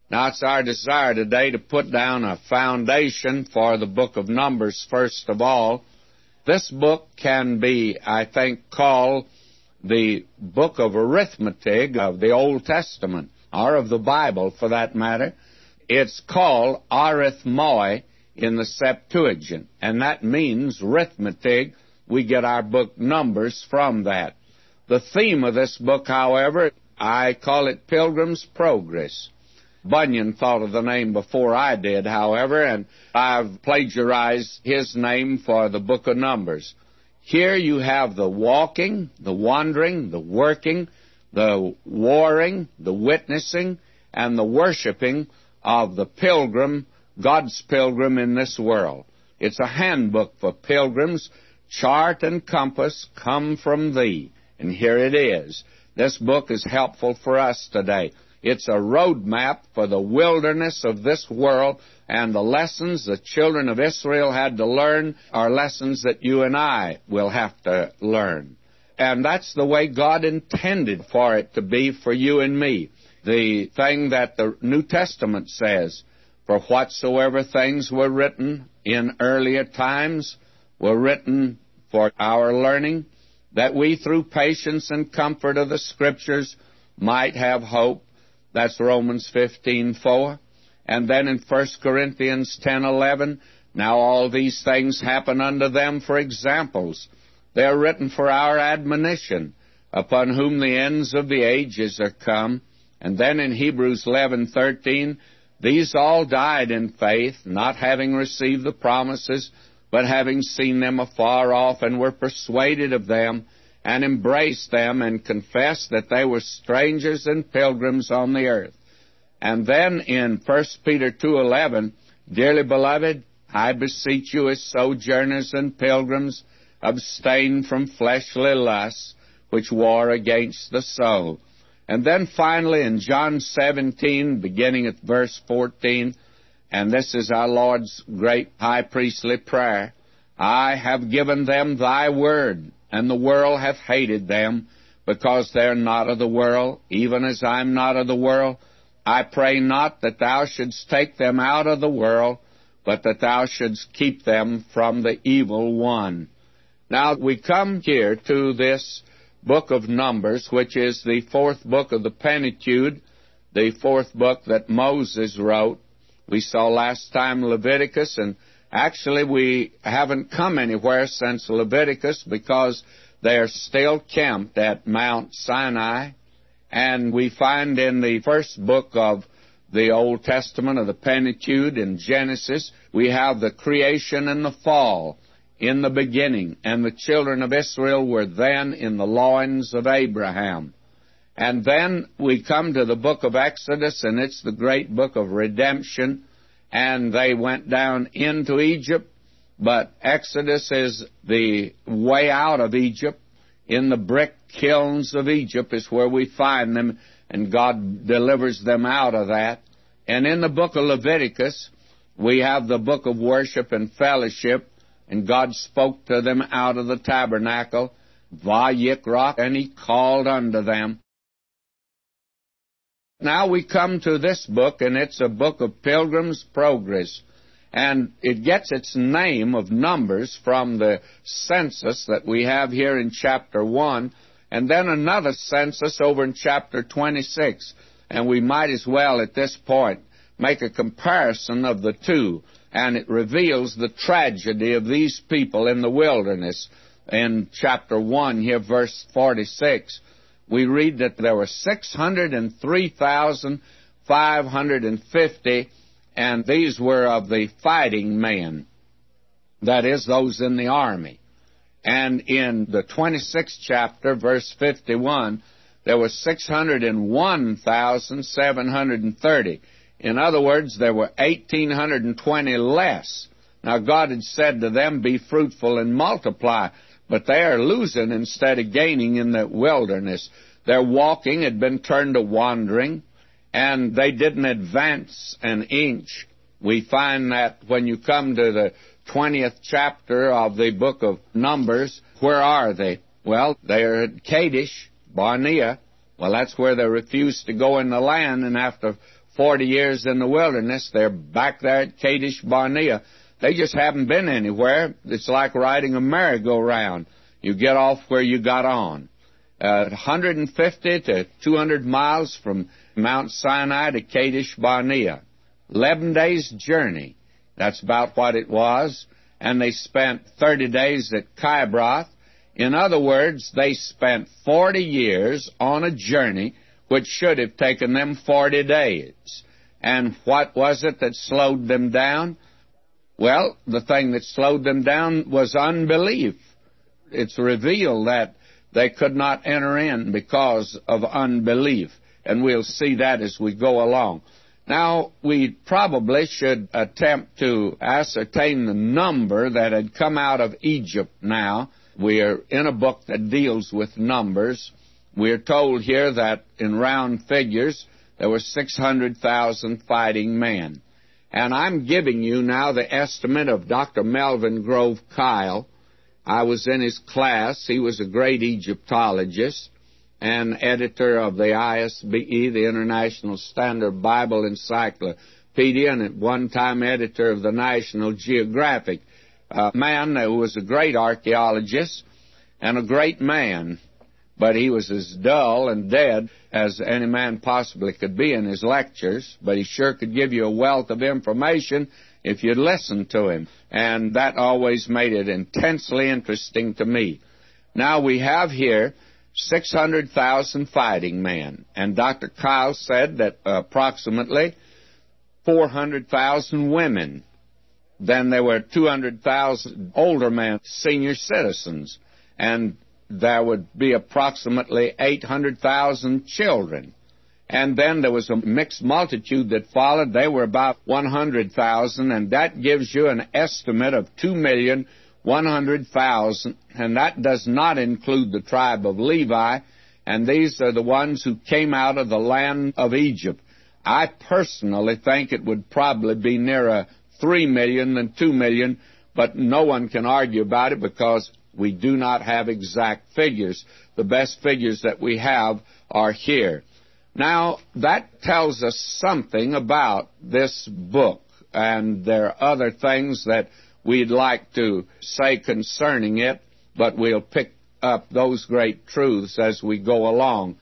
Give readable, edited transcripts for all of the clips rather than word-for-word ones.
Now, it's our desire today to put down a foundation for the book of Numbers first of all. This book can be, I think, called the book of arithmetic of the Old Testament, or of the Bible for that matter. It's called arithmoi in the Septuagint, and that means arithmetic. We get our book Numbers from that. The theme of this book, however, I call it Pilgrim's Progress. Bunyan thought of the name before I did, however, and I've plagiarized his name for the book of Numbers. Here you have the walking, the wandering, the working, the warring, the witnessing, and the worshiping of the pilgrim, God's pilgrim in this world. It's a handbook for pilgrims. Chart and compass come from thee. And here it is. This book is helpful for us today. It's a road map for the wilderness of this world, and the lessons the children of Israel had to learn are lessons that you and I will have to learn. And that's the way God intended for it to be for you and me. The thing that the New Testament says, for whatsoever things were written in earlier times were written for our learning, that we through patience and comfort of the Scriptures might have hope. That's Romans 15:4. And then in 1 Corinthians 10:11, now all these things happen unto them for examples. They are written for our admonition, upon whom the ends of the ages are come. And then in Hebrews 11:13, these all died in faith, not having received the promises, but having seen them afar off, and were persuaded of them, and embraced them, and confessed that they were strangers and pilgrims on the earth. And then in 1 Peter 2:11, dearly beloved, I beseech you as sojourners and pilgrims, abstain from fleshly lusts, which war against the soul. And then finally in John 17, beginning at verse 14, and this is our Lord's great high priestly prayer, I have given them thy word, and the world hath hated them, because they are not of the world, even as I am not of the world. I pray not that thou shouldst take them out of the world, but that thou shouldst keep them from the evil one. Now we come here to this book of Numbers, which is the fourth book of the Pentateuch, the fourth book that Moses wrote. We saw last time Leviticus, and actually we haven't come anywhere since Leviticus because they are still camped at Mount Sinai. And we find in the first book of the Old Testament of the Pentateuch, in Genesis, we have the creation and the fall in the beginning. And the children of Israel were then in the loins of Abraham. And then we come to the book of Exodus, and it's the great book of redemption. And they went down into Egypt, but Exodus is the way out of Egypt. In the brick kilns of Egypt is where we find them, and God delivers them out of that. And in the book of Leviticus, we have the book of worship and fellowship, and God spoke to them out of the tabernacle, Vayikra, and He called unto them. Now we come to this book, and it's a book of Pilgrim's Progress. And it gets its name of Numbers from the census that we have here in chapter 1, and then another census over in chapter 26. And we might as well at this point make a comparison of the two, and it reveals the tragedy of these people in the wilderness. In chapter 1 here, verse 46, we read that there were 603,550, and these were of the fighting men, that is, those in the army. And in the 26th chapter, verse 51, there were 601,730. In other words, there were 1,820 less. Now, God had said to them, be fruitful and multiply, but they are losing instead of gaining in the wilderness. Their walking had been turned to wandering, and they didn't advance an inch. We find that when you come to the 20th chapter of the book of Numbers, where are they? Well, they're at Kadesh, Barnea. Well, that's where they refused to go in the land, and after 40 years in the wilderness. They're back there at Kadesh Barnea. They just haven't been anywhere. It's like riding a merry-go-round. You get off where you got on. 150 to 200 miles from Mount Sinai to Kadesh Barnea. 11 days' journey. That's about what it was. And they spent 30 days at Kibroth. In other words, they spent 40 years on a journey which should have taken them 40 days. And what was it that slowed them down? Well, the thing that slowed them down was unbelief. It's revealed that they could not enter in because of unbelief. And we'll see that as we go along. Now, we probably should attempt to ascertain the number that had come out of Egypt now. We are in a book that deals with numbers. We are told here that in round figures there were 600,000 fighting men. And I'm giving you now the estimate of Dr. Melvin Grove Kyle. I was in his class. He was a great Egyptologist and editor of the ISBE, the International Standard Bible Encyclopedia, and at one time editor of the National Geographic. A man who was a great archaeologist and a great man, but he was as dull and dead as any man possibly could be in his lectures, but he sure could give you a wealth of information if you'd listen to him, and that always made it intensely interesting to me. Now we have here 600,000 fighting men, and Dr. Kyle said that approximately 400,000 women. Then there were 200,000 older men, senior citizens, and there would be approximately 800,000 children. And then there was a mixed multitude that followed. They were about 100,000, and that gives you an estimate of 2,100,000, and that does not include the tribe of Levi, and these are the ones who came out of the land of Egypt. I personally think it would probably be nearer 3 million than 2 million, but no one can argue about it because we do not have exact figures. The best figures that we have are here. Now, that tells us something about this book, and there are other things that we'd like to say concerning it, but we'll pick up those great truths as we go along.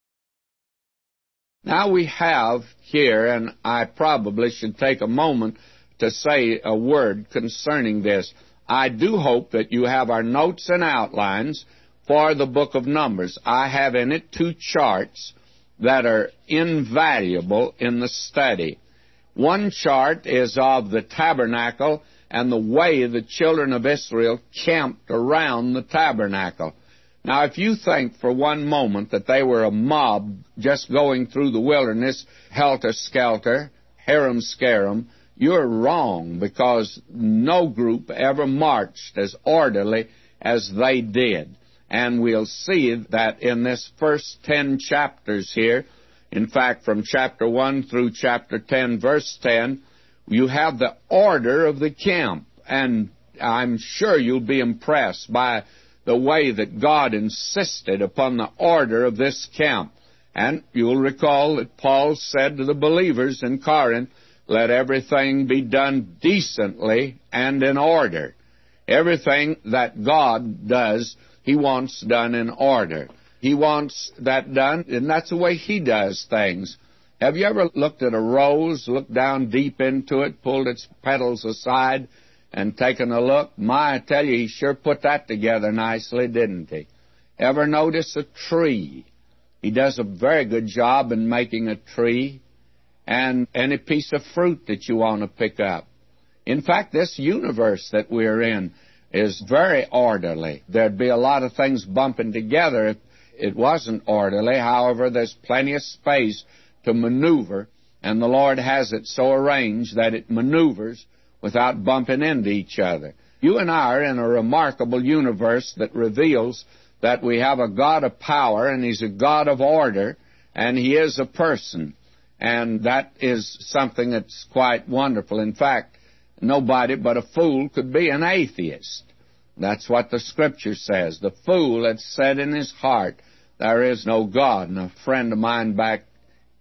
Now we have here, and I probably should take a moment to say a word concerning this. I do hope that you have our notes and outlines for the book of Numbers. I have in it 2 charts that are invaluable in the study. One chart is of the tabernacle and the way the children of Israel camped around the tabernacle. Now, if you think for one moment that they were a mob just going through the wilderness, helter-skelter, harum-scarum, you're wrong, because no group ever marched as orderly as they did. And we'll see that in this first 10 chapters here, in fact, from chapter 1 through chapter 10, verse 10, you have the order of the camp. And I'm sure you'll be impressed by the way that God insisted upon the order of this camp. And you'll recall that Paul said to the believers in Corinth, let everything be done decently and in order. Everything that God does, He wants done in order. He wants that done, and that's the way He does things. Have you ever looked at a rose, looked down deep into it, pulled its petals aside, and taken a look? My, I tell you, He sure put that together nicely, didn't He? Ever notice a tree? He does a very good job in making a tree, and any piece of fruit that you want to pick up. In fact, this universe that we're in is very orderly. There'd be a lot of things bumping together if it wasn't orderly. However, there's plenty of space to maneuver, and the Lord has it so arranged that it maneuvers without bumping into each other. You and I are in a remarkable universe that reveals that we have a God of power, and He's a God of order, and He is a person. And that is something that's quite wonderful. In fact, nobody but a fool could be an atheist. That's what the Scripture says. The fool had said in his heart, there is no God. And a friend of mine back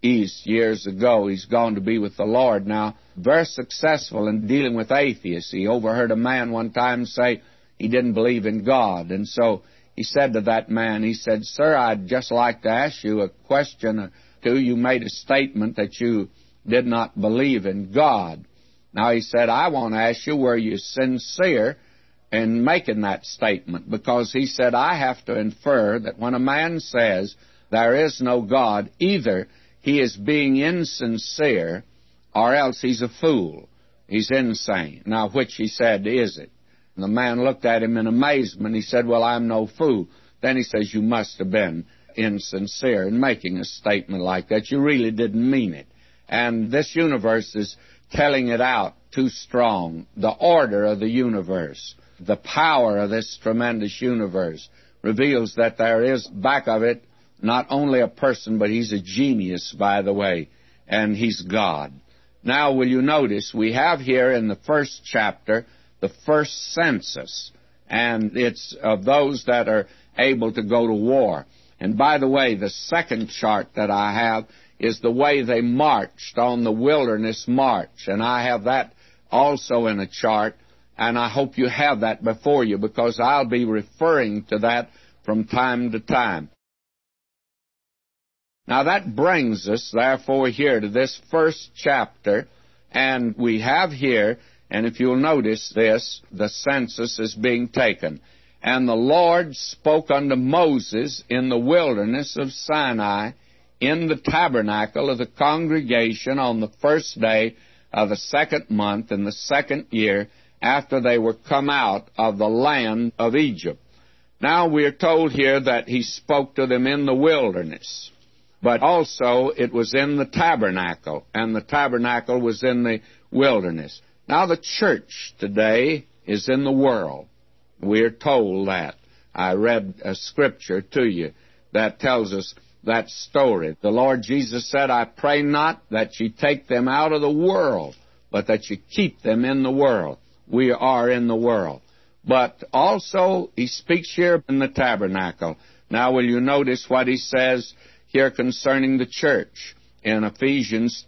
East years ago. He's gone to be with the Lord now. Very successful in dealing with atheists. He overheard a man one time say he didn't believe in God. And so he said to that man, he said, "Sir, I'd just like to ask you a question or two. You made a statement that you did not believe in God. Now," he said, "I want to ask you, were you sincere in making that statement?" Because he said, "I have to infer that when a man says there is no God, either he is being insincere or else he's a fool. He's insane." Now, which, he said, is it? And the man looked at him in amazement. He said, "Well, I'm no fool." Then he says, "You must have been insincere in making a statement like that. You really didn't mean it." And this universe is telling it out too strong. The order of the universe, the power of this tremendous universe reveals that there is back of it not only a person, but he's a genius, by the way, and he's God. Now, will you notice, we have here in the first chapter the first census, and it's of those that are able to go to war. And by the way, the second chart that I have is the way they marched on the wilderness march, and I have that also in a chart, and I hope you have that before you, because I'll be referring to that from time to time. Now that brings us, therefore, here to this first chapter, and we have here, and if you'll notice this, the census is being taken. "And the Lord spoke unto Moses in the wilderness of Sinai, in the tabernacle of the congregation, on the first day of the second month in the second year, after they were come out of the land of Egypt." Now we are told here that he spoke to them in the wilderness, but also it was in the tabernacle, and the tabernacle was in the wilderness. Now the church today is in the world. We are told that. I read a scripture to you that tells us that story. The Lord Jesus said, "I pray not that ye take them out of the world, but that ye keep them in the world." We are in the world. But also, he speaks here in the tabernacle. Now, will you notice what he says here concerning the church in Ephesians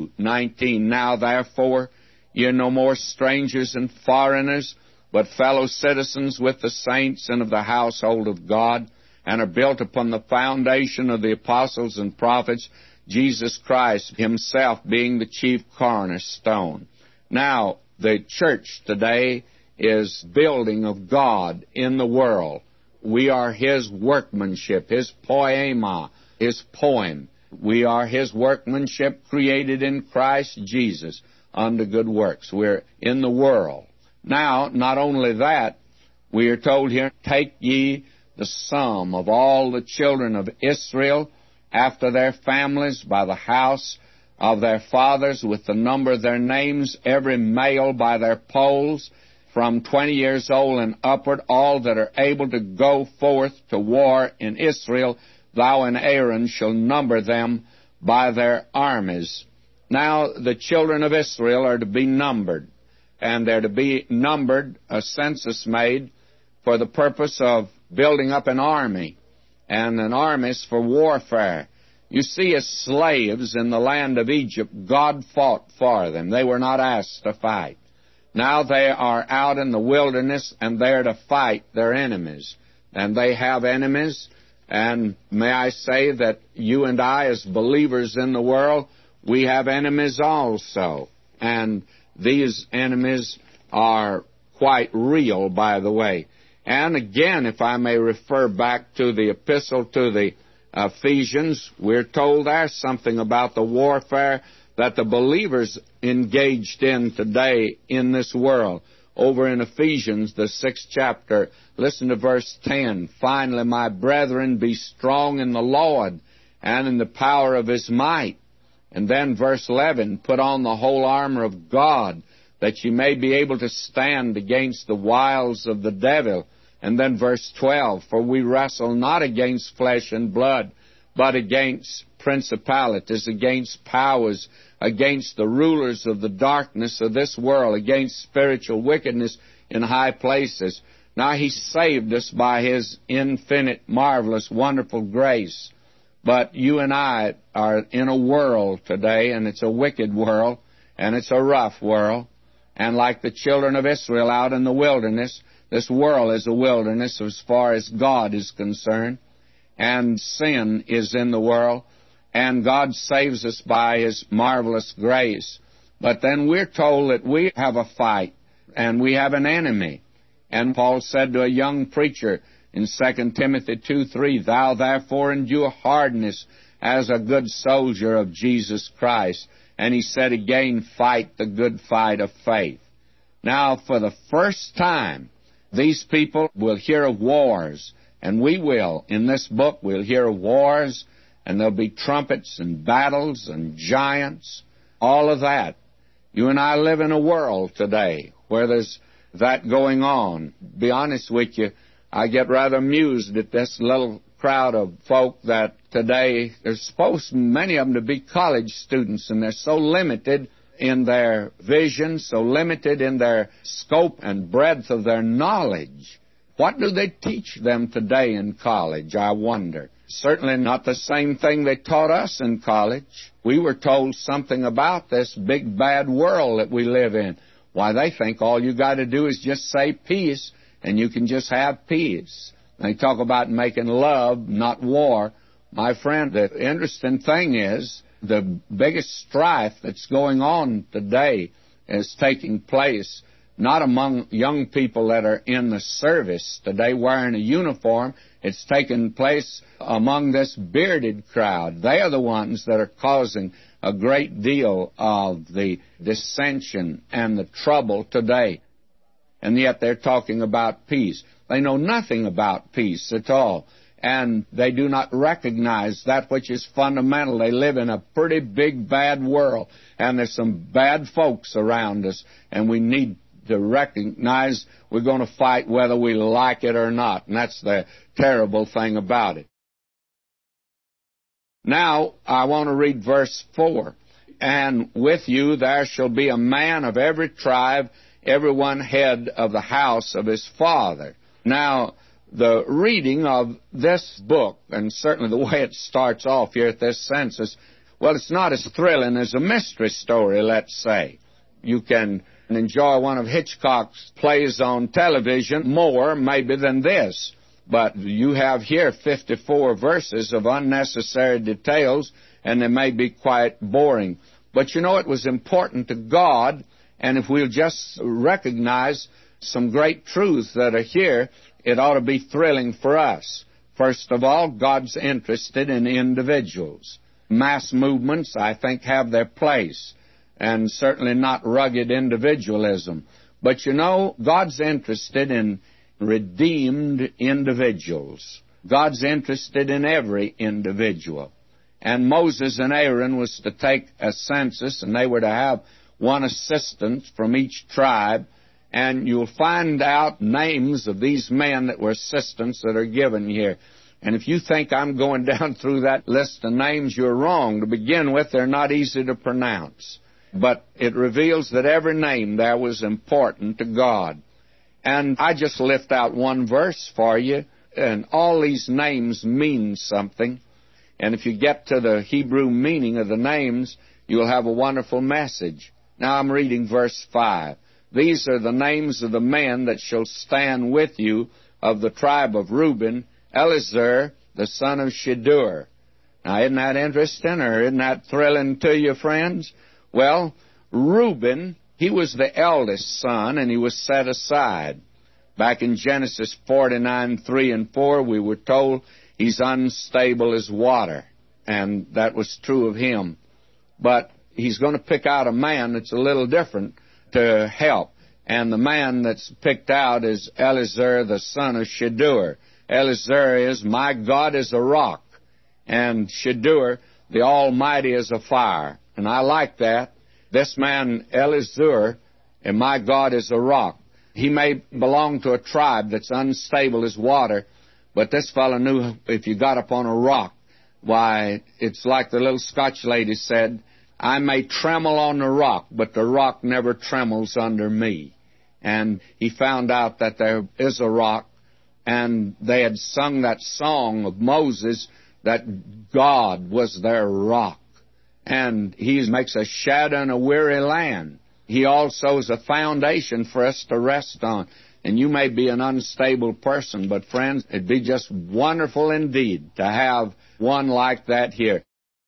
2:19? "Now, therefore, ye are no more strangers and foreigners, but fellow citizens with the saints and of the household of God, and are built upon the foundation of the apostles and prophets, Jesus Christ himself being the chief cornerstone." Now, the church today is building of God in the world. We are his workmanship, his poema, his poem. We are his workmanship created in Christ Jesus unto good works. We're in the world. Now, not only that, we are told here, "Take ye the sum of all the children of Israel after their families by the house of their fathers, with the number of their names, every male by their polls, from 20 years old and upward, all that are able to go forth to war in Israel. Thou and Aaron shall number them by their armies." Now, the children of Israel are to be numbered, and they're to be numbered, a census made, for the purpose of building up an army, and an army is for warfare. You see, as slaves in the land of Egypt, God fought for them. They were not asked to fight. Now they are out in the wilderness, and they're to fight their enemies. And they have enemies, and may I say that you and I, as believers in the world, we have enemies also. And these enemies are quite real, by the way. And again, if I may refer back to the epistle to the Ephesians, we're told there's something about the warfare that the believers engaged in today in this world. Over in Ephesians, the 6th chapter, listen to verse 10. "Finally, my brethren, be strong in the Lord and in the power of his might." And then verse 11, "Put on the whole armor of God, that ye may be able to stand against the wiles of the devil." And then verse 12, "For we wrestle not against flesh and blood, but against principalities, against powers, against the rulers of the darkness of this world, against spiritual wickedness in high places." Now, he saved us by his infinite, marvelous, wonderful grace. But you and I are in a world today, and it's a wicked world, and it's a rough world. And like the children of Israel out in the wilderness, this world is a wilderness as far as God is concerned. And sin is in the world, and God saves us by His marvelous grace. But then we're told that we have a fight, and we have an enemy. And Paul said to a young preacher in 2 Timothy 2:3, "Thou therefore endure hardness as a good soldier of Jesus Christ." And he said again, "Fight the good fight of faith." Now, for the first time, these people will hear of wars, and we will. In this book, we'll hear of wars, and there'll be trumpets and battles and giants, all of that. You and I live in a world today where there's that going on. Be honest with you, I get rather amused at this little crowd of folk that today, they're supposed, many of them, to be college students, and they're so limited in their vision, so limited in their scope and breadth of their knowledge. What do they teach them today in college, I wonder? Certainly not the same thing they taught us in college. We were told something about this big bad world that we live in. Why, they think all you got to do is just say peace, and you can just have peace. They talk about making love, not war. My friend, the interesting thing is, the biggest strife that's going on today is taking place not among young people that are in the service today wearing a uniform. It's taking place among this bearded crowd. They are the ones that are causing a great deal of the dissension and the trouble today. And yet they're talking about peace. They know nothing about peace at all. And they do not recognize that which is fundamental. They live in a pretty big, bad world. And there's some bad folks around us. And we need to recognize we're going to fight whether we like it or not. And that's the terrible thing about it. Now, I want to read verse 4. "And with you there shall be a man of every tribe, every one head of the house of his father." Now, the reading of this book, and certainly the way it starts off here at this census, well, it's not as thrilling as a mystery story, let's say. You can enjoy one of Hitchcock's plays on television more, maybe, than this. But you have here 54 verses of unnecessary details, and they may be quite boring. But you know, it was important to God, and if we'll just recognize some great truths that are here, it ought to be thrilling for us. First of all, God's interested in individuals. Mass movements, I think, have their place, and certainly not rugged individualism. But you know, God's interested in redeemed individuals. God's interested in every individual. And Moses and Aaron was to take a census, and they were to have one assistant from each tribe. And you'll find out names of these men that were assistants that are given here. And if you think I'm going down through that list of names, you're wrong. To begin with, they're not easy to pronounce. But it reveals that every name there was important to God. And I just lift out one verse for you, and all these names mean something. And if you get to the Hebrew meaning of the names, you'll have a wonderful message. Now I'm reading verse 5. "These are the names of the men that shall stand with you of the tribe of Reuben, Elizur, the son of Shedeur." Now, isn't that interesting, or isn't that thrilling to you, friends? Well, Reuben, he was the eldest son, and he was set aside. Back in Genesis 49:3 and 4, we were told he's unstable as water, and that was true of him. But he's going to pick out a man that's a little different to help. And the man that's picked out is Elizur, the son of Shedeur. Elizur is, "My God is a rock," and Shedeur, "The Almighty is a fire." And I like that. This man, Elizur, and "My God is a rock." He may belong to a tribe that's unstable as water, but this fellow knew if you got up on a rock, why, it's like the little Scotch lady said, "I may tremble on the rock, but the rock never trembles under me." And he found out that there is a rock, and they had sung that song of Moses that God was their rock. And He makes a shadow in a weary land. He also is a foundation for us to rest on. And you may be an unstable person, but friends, it'd be just wonderful indeed to have one like that here.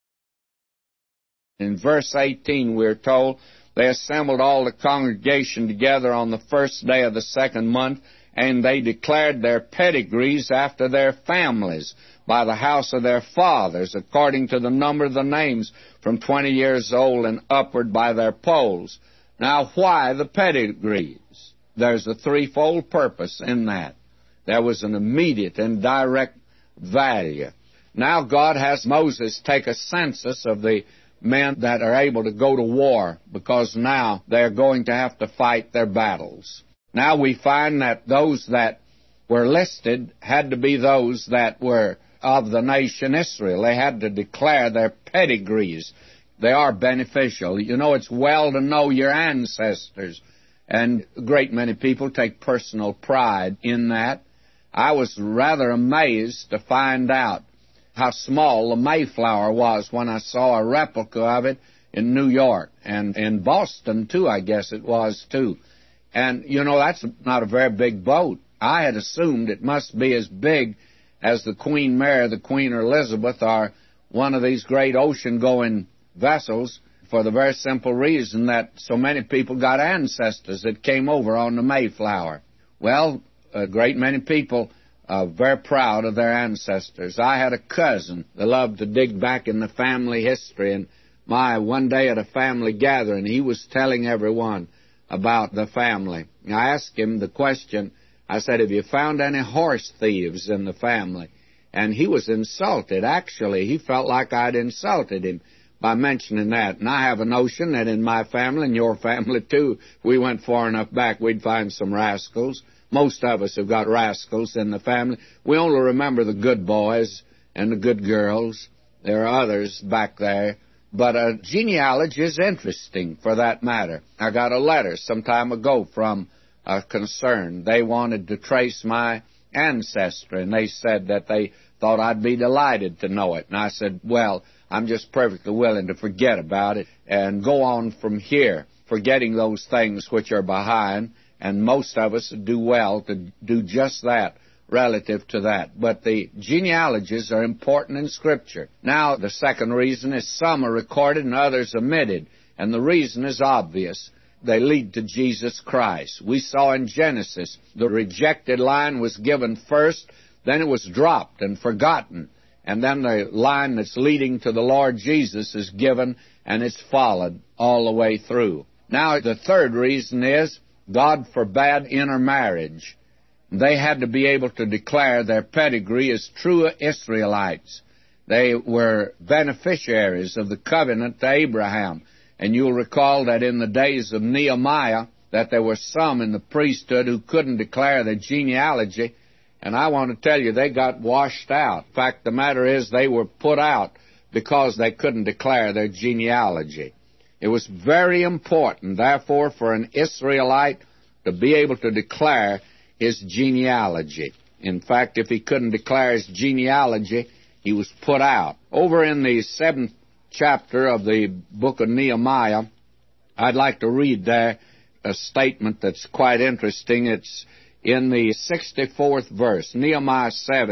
In verse 18 we're told, they assembled all the congregation together on the first day of the second month, and they declared their pedigrees after their families, by the house of their fathers, according to the number of the names, from 20 years old and upward by their polls. Now, why the pedigrees? There's a threefold purpose in that. There was an immediate and direct value. Now God has Moses take a census of the men that are able to go to war, because now they're going to have to fight their battles. Now we find that those that were listed had to be those that were of the nation Israel. They had to declare their pedigrees. They are beneficial. You know, it's well to know your ancestors, and a great many people take personal pride in that. I was rather amazed to find out how small the Mayflower was when I saw a replica of it in New York, and in Boston, too, I guess it was, too. And, you know, that's not a very big boat. I had assumed it must be as big as the Queen Mary, the Queen Elizabeth, or one of these great ocean-going vessels, for the very simple reason that so many people got ancestors that came over on the Mayflower. Well, a great many people are very proud of their ancestors. I had a cousin that loved to dig back in the family history, and one day at a family gathering, he was telling everyone about the family. I asked him the question, I said, have you found any horse thieves in the family? And he was insulted. Actually, he felt like I'd insulted him by mentioning that. And I have a notion that in my family, and your family too, we went far enough back, we'd find some rascals. Most of us have got rascals in the family. We only remember the good boys and the good girls. There are others back there. But a genealogy is interesting, for that matter. I got a letter some time ago from a concern. They wanted to trace my ancestry, and they said that they thought I'd be delighted to know it. And I said, well, I'm just perfectly willing to forget about it and go on from here, forgetting those things which are behind, and most of us do well to do just that relative to that. But the genealogies are important in Scripture. Now, the second reason is some are recorded and others omitted, and the reason is obvious. They lead to Jesus Christ. We saw in Genesis the rejected line was given first, then it was dropped and forgotten, and then the line that's leading to the Lord Jesus is given, and it's followed all the way through. Now, the third reason is God forbade intermarriage. They had to be able to declare their pedigree as true Israelites. They were beneficiaries of the covenant to Abraham. And you'll recall that in the days of Nehemiah, that there were some in the priesthood who couldn't declare their genealogy. And I want to tell you, they got washed out. In fact, the matter is they were put out because they couldn't declare their genealogy. It was very important, therefore, for an Israelite to be able to declare his genealogy. In fact, if he couldn't declare his genealogy, he was put out. Over in the 7th chapter of the book of Nehemiah, I'd like to read there a statement that's quite interesting. It's in the 64th verse. Nehemiah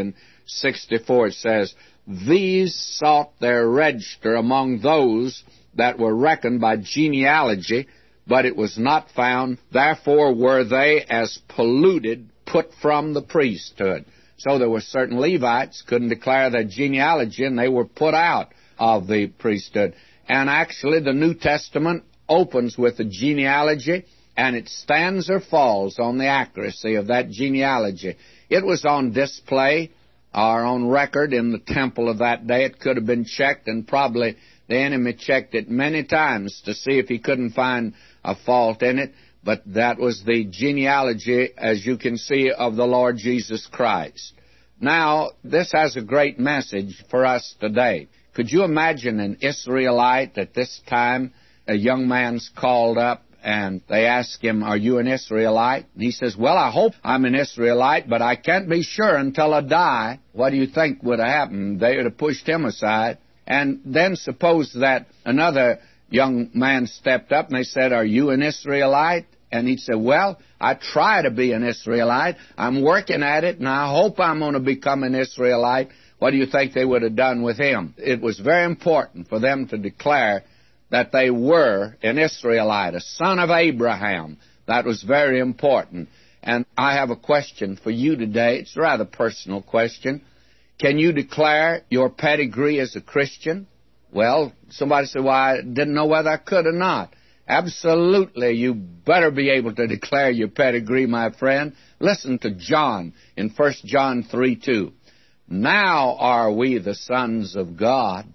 7:64, it says, "These sought their register among those that were reckoned by genealogy, but it was not found. Therefore were they as polluted, put from the priesthood." So there were certain Levites couldn't declare their genealogy, and they were put out of the priesthood. And actually the New Testament opens with a genealogy, and it stands or falls on the accuracy of that genealogy. It was on display or on record in the temple of that day. It could have been checked, and probably the enemy checked it many times to see if he couldn't find a fault in it. But that was the genealogy, as you can see, of the Lord Jesus Christ. Now, this has a great message for us today. Could you imagine an Israelite at this time? A young man's called up, And they asked him, are you an Israelite? And he says, well, I hope I'm an Israelite, but I can't be sure until I die. What do you think would have happened? They would have pushed him aside. And then suppose that another young man stepped up and they said, are you an Israelite? And he said, well, I try to be an Israelite. I'm working at it, and I hope I'm going to become an Israelite. What do you think they would have done with him? It was very important for them to declare that they were an Israelite, a son of Abraham. That was very important. And I have a question for you today. It's a rather personal question. Can you declare your pedigree as a Christian? Well, somebody said, well, I didn't know whether I could or not. Absolutely, you better be able to declare your pedigree, my friend. Listen to John in 1 John 3:2. Now are we the sons of God.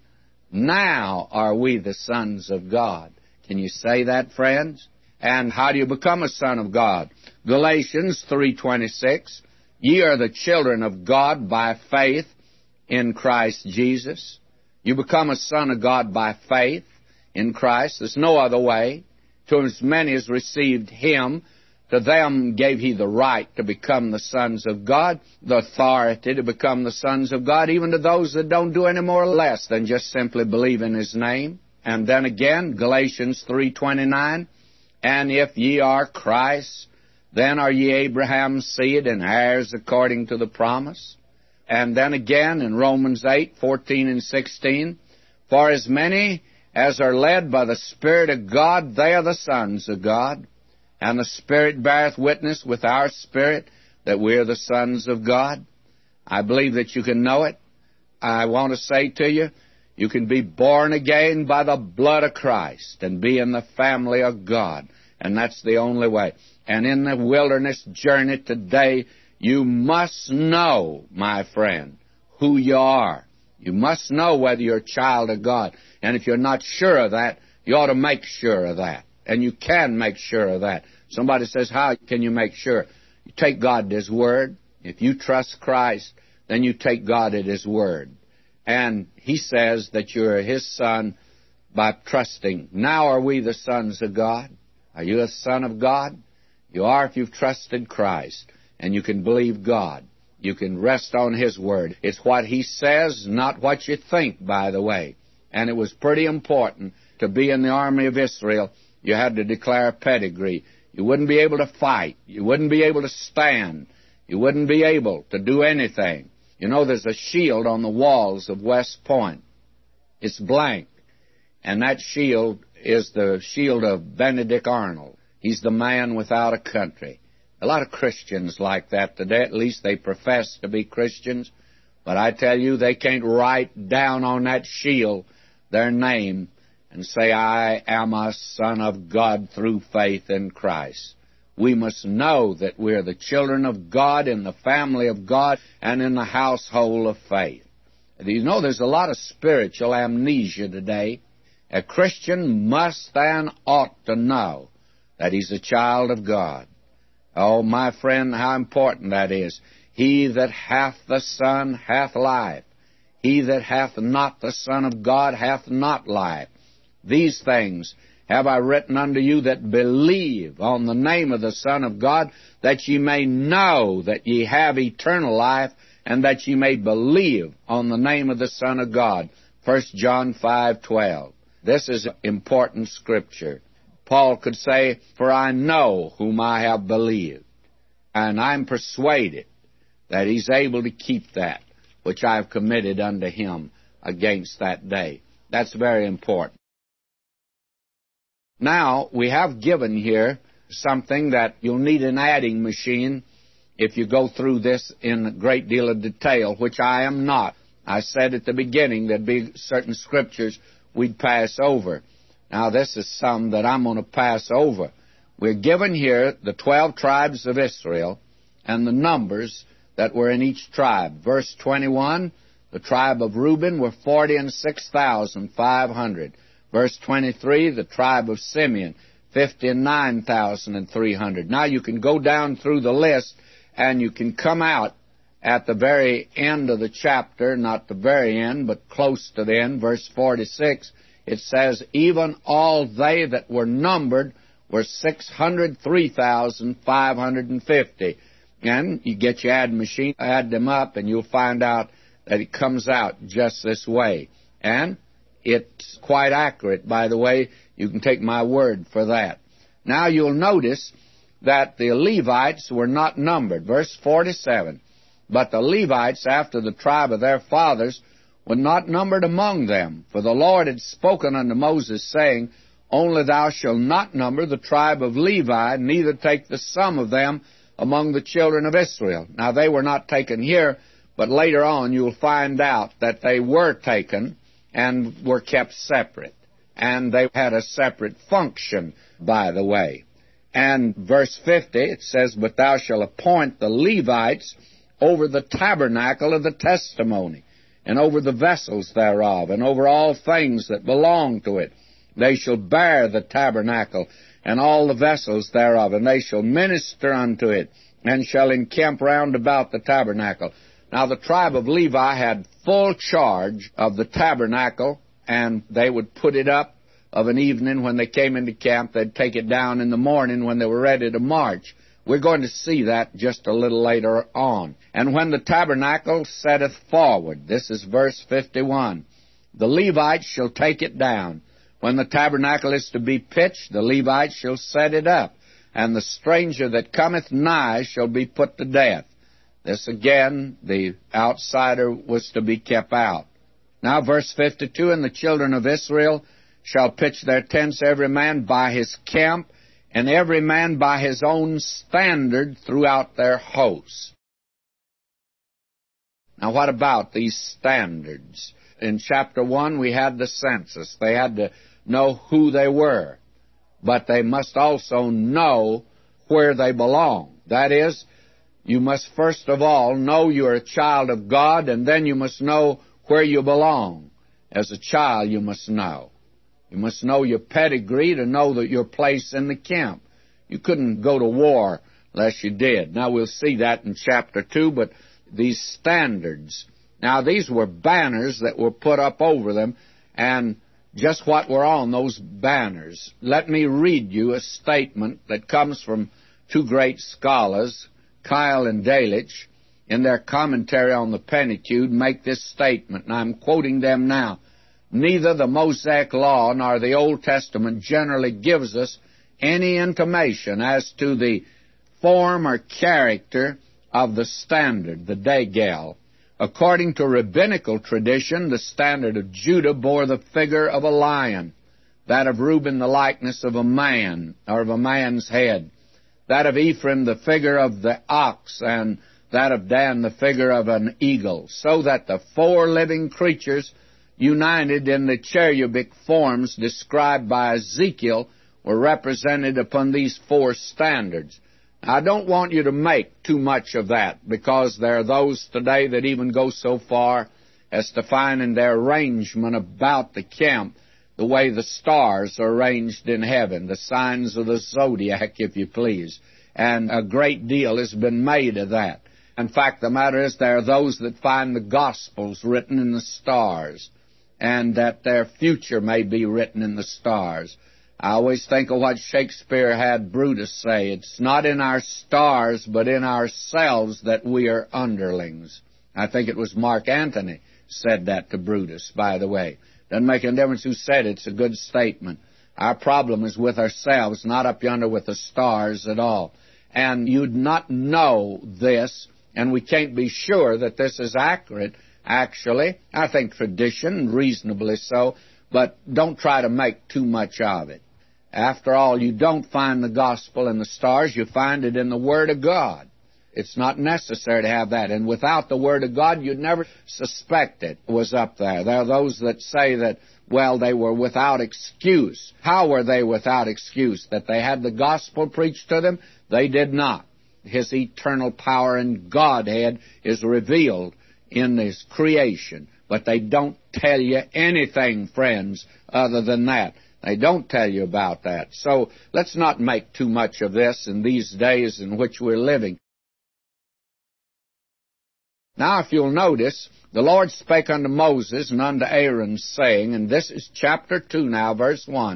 Now are we the sons of God. Can you say that, friends? And how do you become a son of God? Galatians 3:26. Ye are the children of God by faith in Christ Jesus. You become a son of God by faith in Christ. There's no other way. To as many as received him, to them gave he the right to become the sons of God, the authority to become the sons of God, even to those that don't do any more or less than just simply believe in his name. And then again, Galatians 3:29, and if ye are Christ, then are ye Abraham's seed and heirs according to the promise. And then again in Romans 8:14 and 16, for as many as are led by the Spirit of God, they are the sons of God. And the Spirit beareth witness with our spirit that we are the sons of God. I believe that you can know it. I want to say to you, you can be born again by the blood of Christ and be in the family of God. And that's the only way. And in the wilderness journey today, you must know, my friend, who you are. You must know whether you're a child of God. And if you're not sure of that, you ought to make sure of that. And you can make sure of that. Somebody says, how can you make sure? You take God at his word. If you trust Christ, then you take God at his word. And he says that you're his son by trusting. Now are we the sons of God? Are you a son of God? You are if you've trusted Christ. And you can believe God. You can rest on his word. It's what he says, not what you think, by the way. And it was pretty important to be in the army of Israel. You had to declare a pedigree. You wouldn't be able to fight. You wouldn't be able to stand. You wouldn't be able to do anything. You know, there's a shield on the walls of West Point. It's blank. And that shield is the shield of Benedict Arnold. He's the man without a country. A lot of Christians like that today. At least they profess to be Christians. But I tell you, they can't write down on that shield their name and say, I am a son of God through faith in Christ. We must know that we're the children of God in the family of God and in the household of faith. You know, there's a lot of spiritual amnesia today. A Christian must and ought to know that he's a child of God. Oh, my friend, how important that is. He that hath the Son hath life. He that hath not the Son of God hath not life. These things have I written unto you that believe on the name of the Son of God, that ye may know that ye have eternal life, and that ye may believe on the name of the Son of God. 1 John 5:12. This is important scripture. Paul could say, for I know whom I have believed, and I'm persuaded that he's able to keep that which I have committed unto him against that day. That's very important. Now, we have given here something that you'll need an adding machine if you go through this in a great deal of detail, which I am not. I said at the beginning there'd be certain scriptures we'd pass over. Now, this is some that I'm going to pass over. We're given here the 12 tribes of Israel and the numbers that were in each tribe. Verse 21, the tribe of Reuben were 40,6,500. Verse 23, the tribe of Simeon, 59,300. Now you can go down through the list and you can come out at the very end of the chapter, not the very end, but close to the end, verse 46. It says, even all they that were numbered were 603,550. And you get your add machine, add them up, and you'll find out that it comes out just this way. And it's quite accurate, by the way. You can take my word for that. Now you'll notice that the Levites were not numbered. Verse 47, but the Levites, after the tribe of their fathers, were not numbered among them. For the Lord had spoken unto Moses, saying, only thou shalt not number the tribe of Levi, neither take the sum of them among the children of Israel. Now they were not taken here, but later on you'll find out that they were taken and were kept separate. And they had a separate function, by the way. And verse 50, it says, but thou shalt appoint the Levites over the tabernacle of the testimony, and over the vessels thereof, and over all things that belong to it. They shall bear the tabernacle, and all the vessels thereof, and they shall minister unto it, and shall encamp round about the tabernacle. Now the tribe of Levi had full charge of the tabernacle, and they would put it up of an evening when they came into camp. They'd take it down in the morning when they were ready to march. We're going to see that just a little later on. And when the tabernacle setteth forward, this is verse 51, the Levites shall take it down. When the tabernacle is to be pitched, the Levites shall set it up, and the stranger that cometh nigh shall be put to death. This again, the outsider was to be kept out. Now verse 52, and the children of Israel shall pitch their tents, every man by his camp, and every man by his own standard throughout their host. Now what about these standards? In chapter 1 we had the census. They had to know who they were, but they must also know where they belong. That is, you must first of all know you're a child of God, and then you must know where you belong. As a child, you must know. You must know your pedigree to know that your place in the camp. You couldn't go to war unless you did. Now, we'll see that in chapter 2, but these standards. Now, these were banners that were put up over them, and just what were on those banners. Let me read you a statement that comes from two great scholars, Keil and Delitzsch. In their commentary on the Pentateuch, make this statement, and I'm quoting them now. Neither the Mosaic Law nor the Old Testament generally gives us any intimation as to the form or character of the standard, the degel. According to rabbinical tradition, the standard of Judah bore the figure of a lion, that of Reuben the likeness of a man, or of a man's head, that of Ephraim the figure of the ox, and that of Dan the figure of an eagle, so that the four living creatures united in the cherubic forms described by Ezekiel were represented upon these four standards. I don't want you to make too much of that, because there are those today that even go so far as to find in their arrangement about the camp the way the stars are arranged in heaven, the signs of the zodiac, if you please. And a great deal has been made of that. In fact, the matter is there are those that find the Gospels written in the stars, and that their future may be written in the stars. I always think of what Shakespeare had Brutus say, it's not in our stars, but in ourselves that we are underlings. I think it was Mark Antony said that to Brutus, by the way. Doesn't make any difference who said it, it's a good statement. Our problem is with ourselves, not up yonder with the stars at all. And you'd not know this, and we can't be sure that this is accurate, actually. I think tradition, reasonably so, but don't try to make too much of it. After all, you don't find the gospel in the stars, you find it in the Word of God. It's not necessary to have that. And without the Word of God, you'd never suspect it was up there. There are those that say that, well, they were without excuse. How were they without excuse? That they had the gospel preached to them? They did not. His eternal power and Godhead is revealed in His creation. But they don't tell you anything, friends, other than that. They don't tell you about that. So let's not make too much of this in these days in which we're living. Now, if you'll notice, the Lord spake unto Moses and unto Aaron, saying, and this is chapter 2 now, verse 1,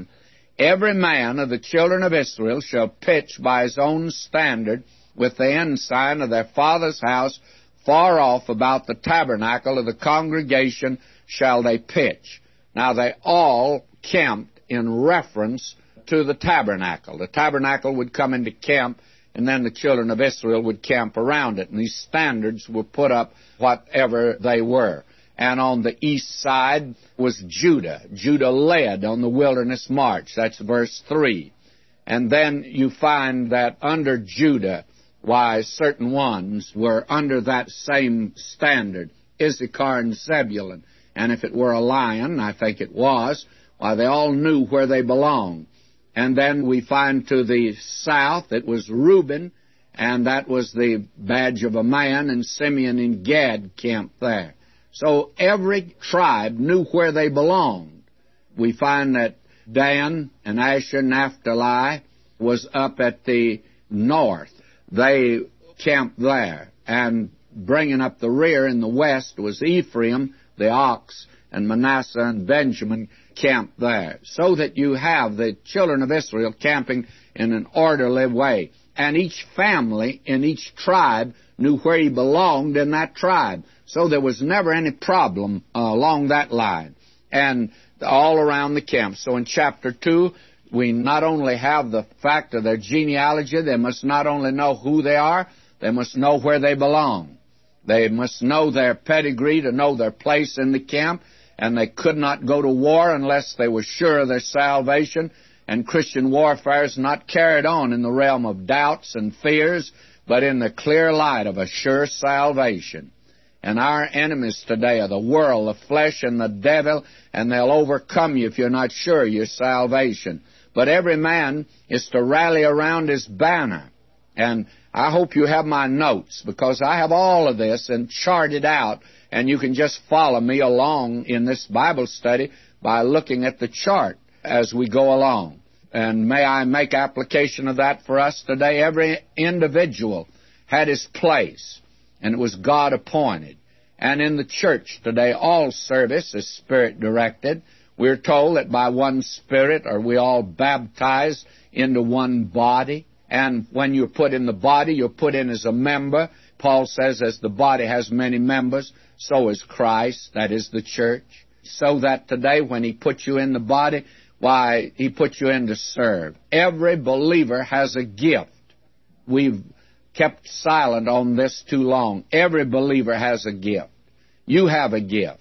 Every man of the children of Israel shall pitch by his own standard with the ensign of their father's house far off about the tabernacle of the congregation shall they pitch. Now they all camped in reference to the tabernacle. The tabernacle would come into camp, and then the children of Israel would camp around it. And these standards were put up whatever they were. And on the east side was Judah. Judah led on the wilderness march. That's verse 3. And then you find that under Judah, why, certain ones were under that same standard, Issachar and Zebulun. And if it were a lion, I think it was, why, they all knew where they belonged. And then we find to the south it was Reuben, and that was the badge of a man, and Simeon and Gad camped there. So every tribe knew where they belonged. We find that Dan and Asher, Naphtali was up at the north. They camped there. And bringing up the rear in the west was Ephraim, the ox, and Manasseh and Benjamin camped there. So that you have the children of Israel camping in an orderly way. And each family in each tribe knew where he belonged in that tribe. So there was never any problem along that line. And all around the camp. So in chapter 2, we not only have the fact of their genealogy, they must not only know who they are, they must know where they belong. They must know their pedigree to know their place in the camp, and they could not go to war unless they were sure of their salvation. And Christian warfare is not carried on in the realm of doubts and fears, but in the clear light of a sure salvation. And our enemies today are the world, the flesh, and the devil, and they'll overcome you if you're not sure of your salvation. But every man is to rally around his banner. And I hope you have my notes, because I have all of this and charted out, and you can just follow me along in this Bible study by looking at the chart as we go along. And may I make application of that for us today. Every individual had his place, and it was God appointed. And in the church today, all service is Spirit-directed. We're told that by one Spirit are we all baptized into one body. And when you're put in the body, you're put in as a member. Paul says, as the body has many members, so is Christ, that is the church. So that today, when he puts you in the body, why, he puts you in to serve. Every believer has a gift. We've kept silent on this too long. Every believer has a gift. You have a gift.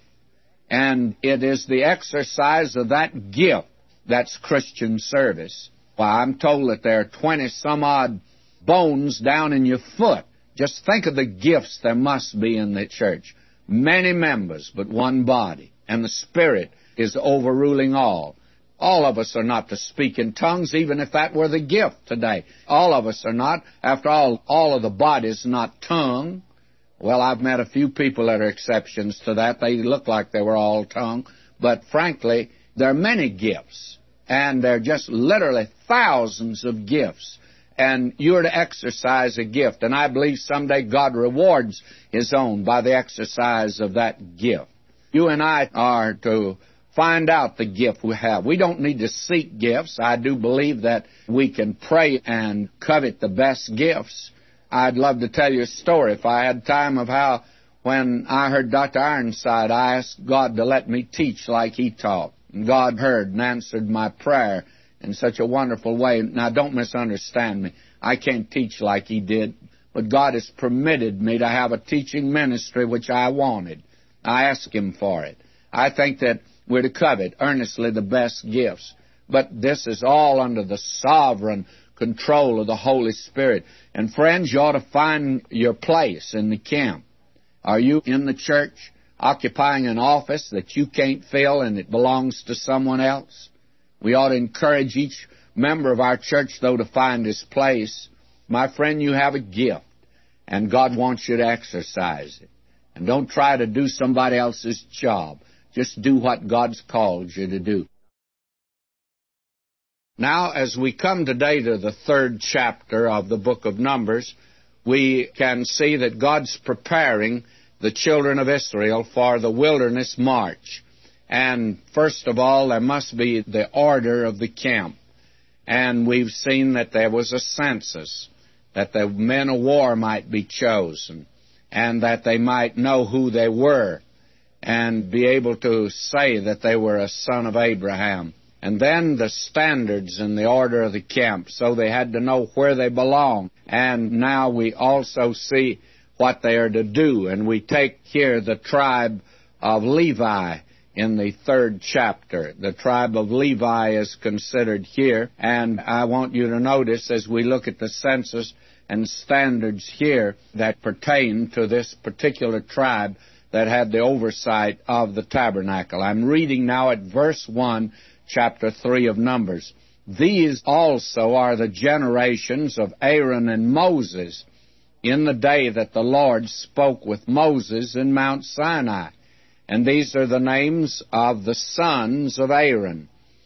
And it is the exercise of that gift that's Christian service. Why, I'm told that there are 20-some-odd bones down in your foot. Just think of the gifts there must be in the church. Many members, but one body. And the Spirit is overruling all. All of us are not to speak in tongues, even if that were the gift today. All of us are not. After all of the body is not tongue. Well, I've met a few people that are exceptions to that. They look like they were all tongue. But frankly, there are many gifts. And there are just literally thousands of gifts. And you're to exercise a gift. And I believe someday God rewards His own by the exercise of that gift. You and I are to find out the gift we have. We don't need to seek gifts. I do believe that we can pray and covet the best gifts. I'd love to tell you a story, if I had time, of how when I heard Dr. Ironside, I asked God to let me teach like he taught. And God heard and answered my prayer in such a wonderful way. Now, don't misunderstand me. I can't teach like he did, but God has permitted me to have a teaching ministry which I wanted. I asked Him for it. I think that we're to covet earnestly the best gifts. But this is all under the sovereign control of the Holy Spirit. And friends, you ought to find your place in the camp. Are you in the church occupying an office that you can't fill and it belongs to someone else? We ought to encourage each member of our church, though, to find his place. My friend, you have a gift, and God wants you to exercise it. And don't try to do somebody else's job. Just do what God's called you to do. Now, as we come today to the 3rd chapter of the book of Numbers, we can see that God's preparing the children of Israel for the wilderness march. And first of all, there must be the order of the camp. And we've seen that there was a census, that the men of war might be chosen, and that they might know who they were, and be able to say that they were a son of Abraham. And then the standards and the order of the camp, so they had to know where they belong. And now we also see what they are to do. And we take here the tribe of Levi in the 3rd chapter. The tribe of Levi is considered here, and I want you to notice as we look at the census and standards here that pertain to this particular tribe that had the oversight of the tabernacle. I'm reading now at verse 1, chapter 3 of Numbers. These also are the generations of Aaron and Moses in the day that the Lord spoke with Moses in Mount Sinai. And these are the names of the sons of Aaron: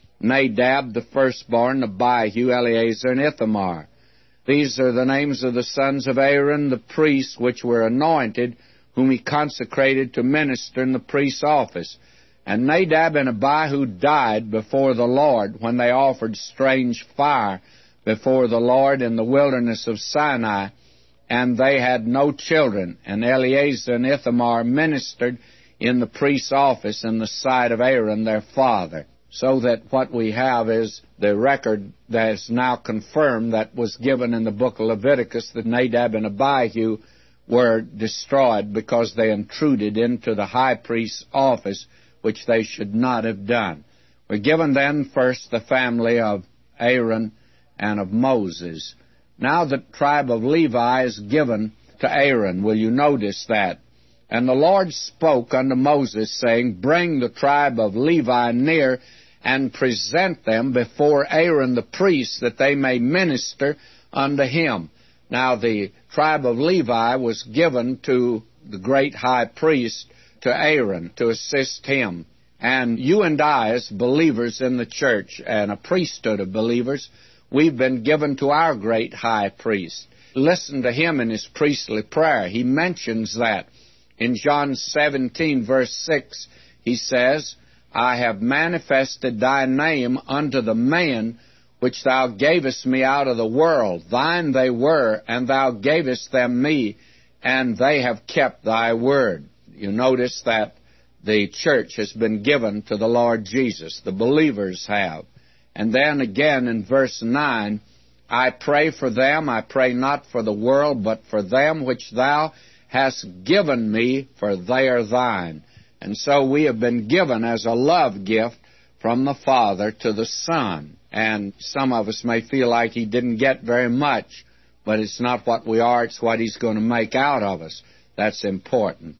Nadab, the firstborn, Abihu, Eleazar, and Ithamar. These are the names of the sons of Aaron, the priests, which were anointed, whom he consecrated to minister in the priest's office. And Nadab and Abihu died before the Lord when they offered strange fire before the Lord in the wilderness of Sinai, and they had no children. And Eleazar and Ithamar ministered in the priest's office in the sight of Aaron their father. So that what we have is the record that is now confirmed that was given in the book of Leviticus, that Nadab and Abihu were destroyed because they intruded into the high priest's office, which they should not have done. We're given then first the family of Aaron and of Moses. Now the tribe of Levi is given to Aaron. Will you notice that? And the Lord spoke unto Moses, saying, Bring the tribe of Levi near, and present them before Aaron the priest, that they may minister unto him. Now the tribe of Levi was given to the great high priest, to Aaron, to assist him. And you and I, as believers in the church and a priesthood of believers, we've been given to our great high priest. Listen to him in his priestly prayer. He mentions that. In John 17, verse 6, he says, I have manifested thy name unto the men which thou gavest me out of the world. Thine they were, and thou gavest them me, and they have kept thy word. You notice that the church has been given to the Lord Jesus. The believers have. And then again in verse 9, I pray for them, I pray not for the world, but for them which thou hast given me, for they are thine. And so we have been given as a love gift from the Father to the Son. And some of us may feel like he didn't get very much, but it's not what we are, it's what he's going to make out of us. That's important.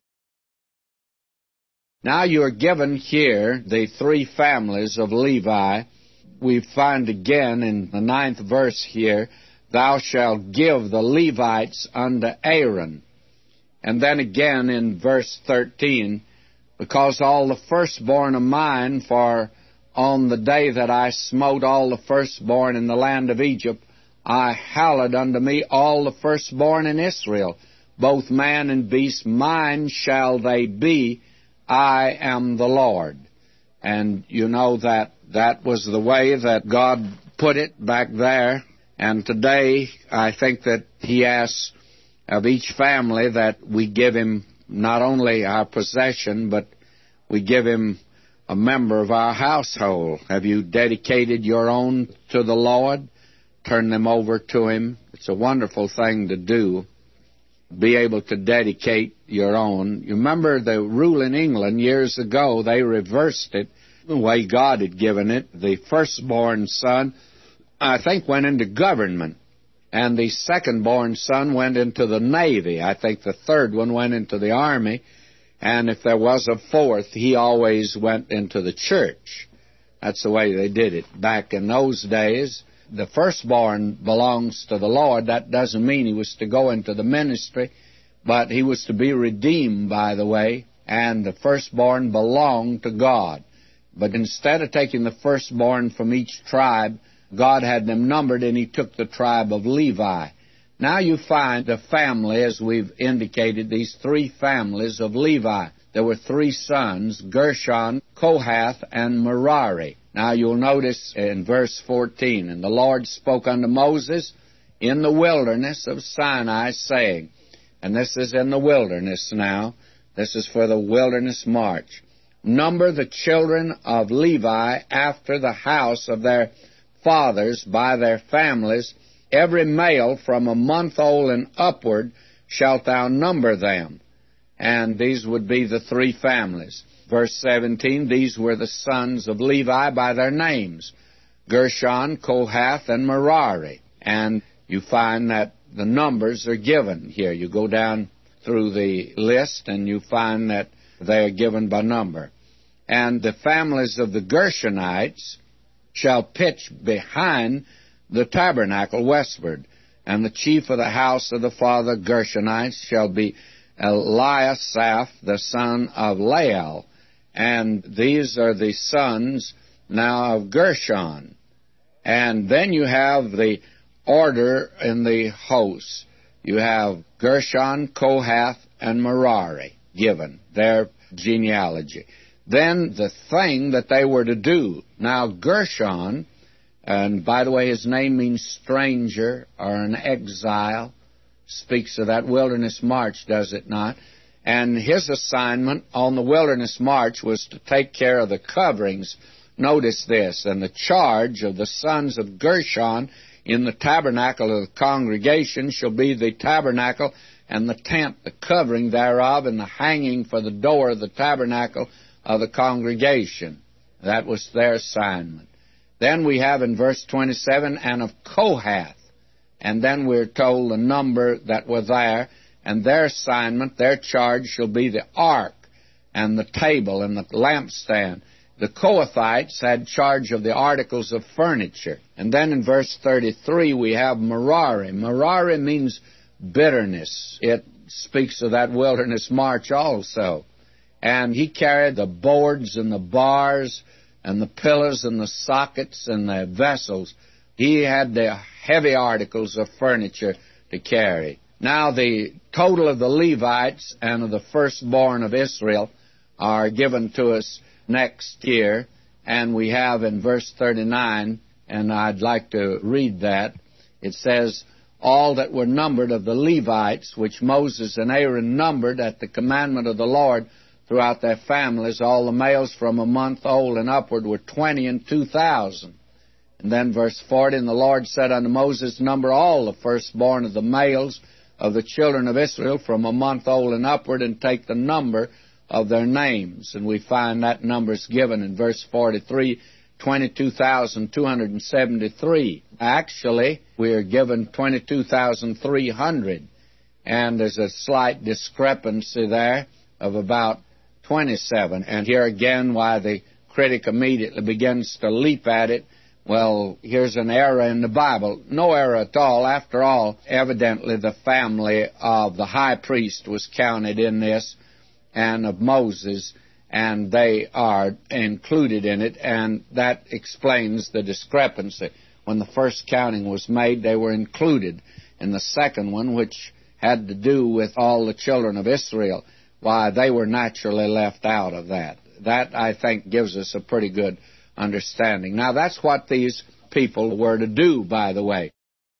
Now you are given here the 3 families of Levi. We find again in the 9th verse here, Thou shalt give the Levites unto Aaron. And then again in verse 13, Because all the firstborn of mine, for on the day that I smote all the firstborn in the land of Egypt, I hallowed unto me all the firstborn in Israel, both man and beast, mine shall they be, I am the Lord. And you know that was the way that God put it back there. And today, I think that he asks of each family that we give him not only our possession, but we give him a member of our household. Have you dedicated your own to the Lord? Turn them over to him. It's a wonderful thing to do, be able to dedicate your own. You remember the rule in England years ago, they reversed it the way God had given it. The firstborn son, I think, went into government, and the second-born son went into the Navy. I think the third one went into the Army, and if there was a fourth, he always went into the church. That's the way they did it back in those days. The firstborn belongs to the Lord. That doesn't mean he was to go into the ministry, but he was to be redeemed, by the way, and the firstborn belonged to God. But instead of taking the firstborn from each tribe, God had them numbered, and he took the tribe of Levi. Now you find a family, as we've indicated, these 3 families of Levi. there were three sons, Gershon, Kohath, and Merari. Now you'll notice in verse 14, and the Lord spoke unto Moses in the wilderness of Sinai, saying, and this is in the wilderness now, this is for the wilderness march, number the children of Levi after the house of their fathers by their families, every male from a month old and upward shalt thou number them. And these would be the three families. Verse 17, these were the sons of Levi by their names, Gershon, Kohath, and Merari. And you find that the numbers are given here. You go down through the list and you find that they are given by number. And the families of the Gershonites shall pitch behind the tabernacle westward. And the chief of the house of the father Gershonites shall be Eliasaph, the son of Lael. And these are the sons now of Gershon. And then you have the order in the host. You have Gershon, Kohath, and Merari given, their genealogy. Then the thing that they were to do. Now Gershon, and by the way, his name means stranger or an exile, speaks of that wilderness march, does it not? And his assignment on the wilderness march was to take care of the coverings. Notice this, and the charge of the sons of Gershon in the tabernacle of the congregation shall be the tabernacle and the tent, the covering thereof, and the hanging for the door of the tabernacle of the congregation. That was their assignment. Then we have in verse 27, and of Kohath. And then we're told the number that were there, and their assignment, their charge shall be the ark, and the table, and the lampstand. The Kohathites had charge of the articles of furniture. And then in verse 33 we have Merari. Merari means bitterness. It speaks of that wilderness march also. And he carried the boards and the bars and the pillars and the sockets and the vessels. He had the heavy articles of furniture to carry. Now the total of the Levites and of the firstborn of Israel are given to us next year, and we have in verse 39, and I'd like to read that. It says, all that were numbered of the Levites, which Moses and Aaron numbered at the commandment of the Lord throughout their families, all the males from a month old and upward were 22,000. And then verse 40, and the Lord said unto Moses, number all the firstborn of the males of the children of Israel from a month old and upward, and take the number of their names. And we find that number's given in verse 43, 22,273. Actually, we are given 22,300, and there's a slight discrepancy there of about 27. And here again, why the critic immediately begins to leap at it. Well, here's an error in the Bible. No error at all. After all, evidently the family of the high priest was counted in this, and of Moses, and they are included in it, and that explains the discrepancy. When the first counting was made, they were included. In the second one, which had to do with all the children of Israel, why, they were naturally left out of that. That, I think, gives us a pretty good understanding. Now, that's what these people were to do, by the way.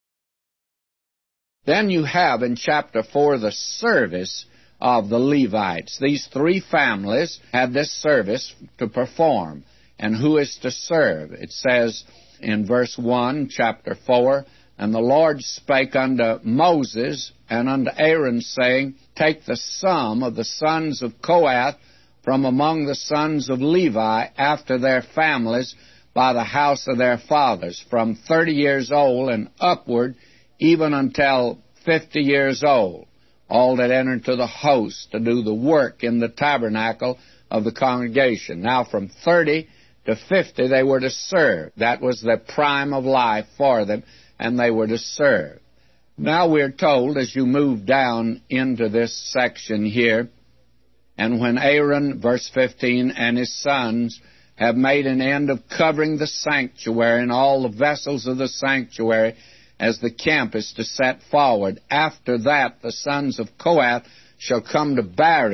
Then you have in chapter 4 the service of the Levites. These three families had this service to perform. And who is to serve? It says in verse 1, chapter 4, and the Lord spake unto Moses and unto Aaron, saying, take the sum of the sons of Kohath from among the sons of Levi after their families by the house of their fathers, from 30 years old and upward, even until 50 years old, all that enter into the host to do the work in the tabernacle of the congregation. Now from 30 to 50 they were to serve. That was the prime of life for them, and they were to serve. Now we're told, as you move down into this section here, and when Aaron, verse 15, and his sons have made an end of covering the sanctuary and all the vessels of the sanctuary, as the camp is to set forward. After that, the sons of Kohath shall come to bear it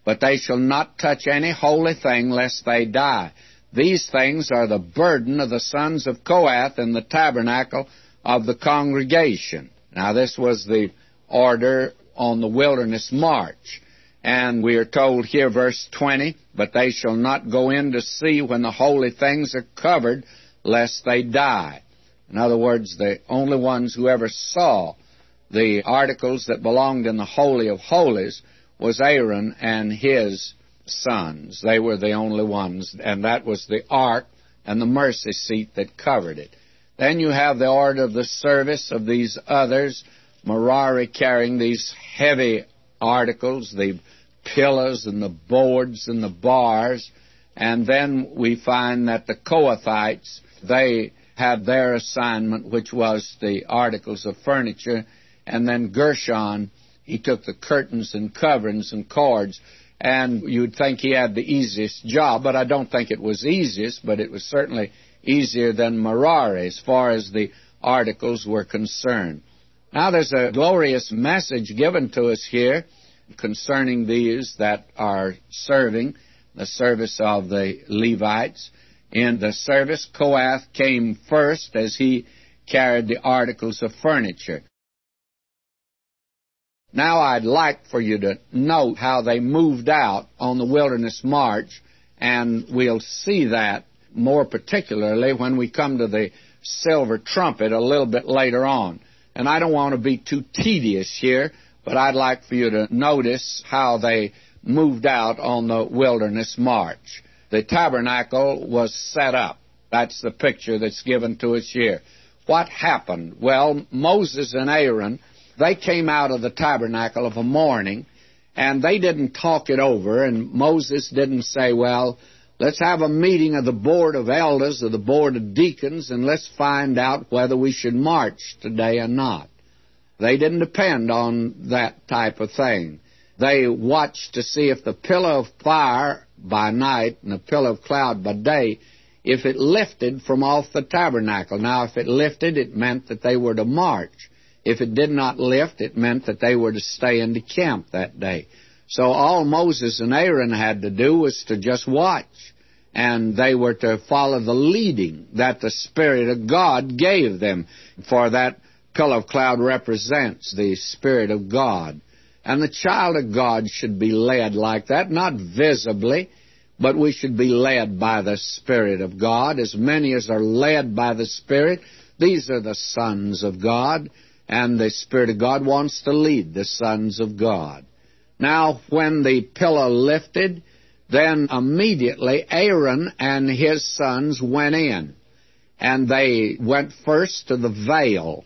but they shall not touch any holy thing, lest they die. These things are the burden of the sons of Kohath in the tabernacle of the congregation. Now, this was the order on the wilderness march. And we are told here, verse 20, but they shall not go in to see when the holy things are covered, lest they die. In other words, the only ones who ever saw the articles that belonged in the Holy of Holies was Aaron and his sons. They were the only ones, and that was the ark and the mercy seat that covered it. Then you have the order of the service of these others, Merari carrying these heavy articles, the pillars and the boards and the bars. And then we find that the Kohathites, they had their assignment, which was the articles of furniture. And then Gershon, he took the curtains and coverings and cords. And you'd think he had the easiest job, but I don't think it was easiest, but it was certainly easier than Merari as far as the articles were concerned. Now there's a glorious message given to us here concerning these that are serving the service of the Levites. In the service, Kohath came first as he carried the articles of furniture. Now I'd like for you to note how they moved out on the wilderness march, and we'll see that more particularly when we come to the silver trumpet a little bit later on. And I don't want to be too tedious here, but I'd like for you to notice how they moved out on the wilderness march. The tabernacle was set up. That's the picture that's given to us here. What happened? Well, Moses and Aaron, they came out of the tabernacle of a morning, and they didn't talk it over, and Moses didn't say, well, let's have a meeting of the board of elders or the board of deacons, and let's find out whether we should march today or not. They didn't depend on that type of thing. They watched to see if the pillar of fire by night and the pillar of cloud by day, if it lifted from off the tabernacle. Now, if it lifted, it meant that they were to march. If it did not lift, it meant that they were to stay in the camp that day. So all Moses and Aaron had to do was to just watch, and they were to follow the leading that the Spirit of God gave them, for that pillar of cloud represents the Spirit of God. And the child of God should be led like that, not visibly, but we should be led by the Spirit of God. As many as are led by the Spirit, these are the sons of God, and the Spirit of God wants to lead the sons of God. Now, when the pillar lifted, then immediately Aaron and his sons went in, and they went first to the veil.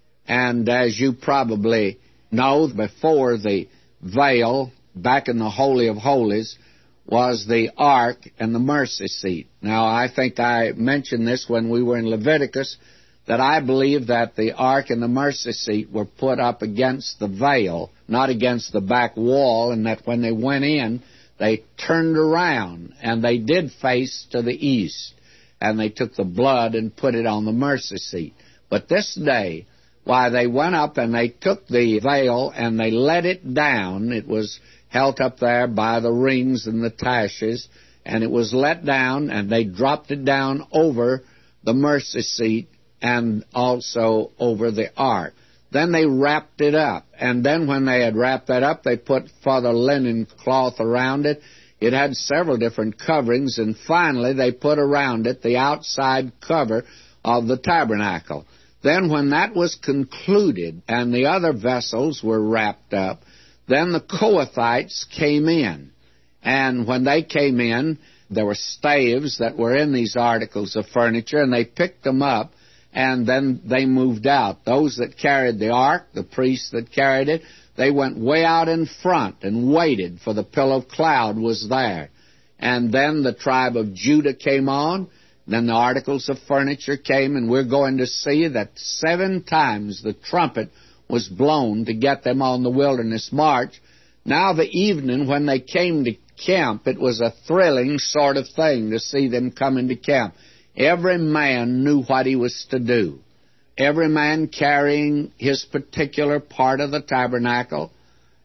And as you probably know, before the veil, back in the Holy of Holies, was the ark and the mercy seat. Now, I think I mentioned this when we were in Leviticus, that I believe that the ark and the mercy seat were put up against the veil, not against the back wall, and that when they went in, they turned around, and they did face to the east, and they took the blood and put it on the mercy seat. But this day, why, they went up and they took the veil and they let it down. It was held up there by the rings and the taches, and it was let down, and they dropped it down over the mercy seat and also over the ark. Then they wrapped it up, and then when they had wrapped that up, they put further linen cloth around it. It had several different coverings, and finally they put around it the outside cover of the tabernacle. Then when that was concluded and the other vessels were wrapped up, then the Kohathites came in. And when they came in, there were staves that were in these articles of furniture, and they picked them up, and then they moved out. Those that carried the ark, the priests that carried it, they went way out in front and waited, for the pillar of cloud was there. And then the tribe of Judah came on. Then the articles of furniture came, and we're going to see that 7 times the trumpet was blown to get them on the wilderness march. Now the evening when they came to camp, it was a thrilling sort of thing to see them come into camp. Every man knew what he was to do. Every man carrying his particular part of the tabernacle,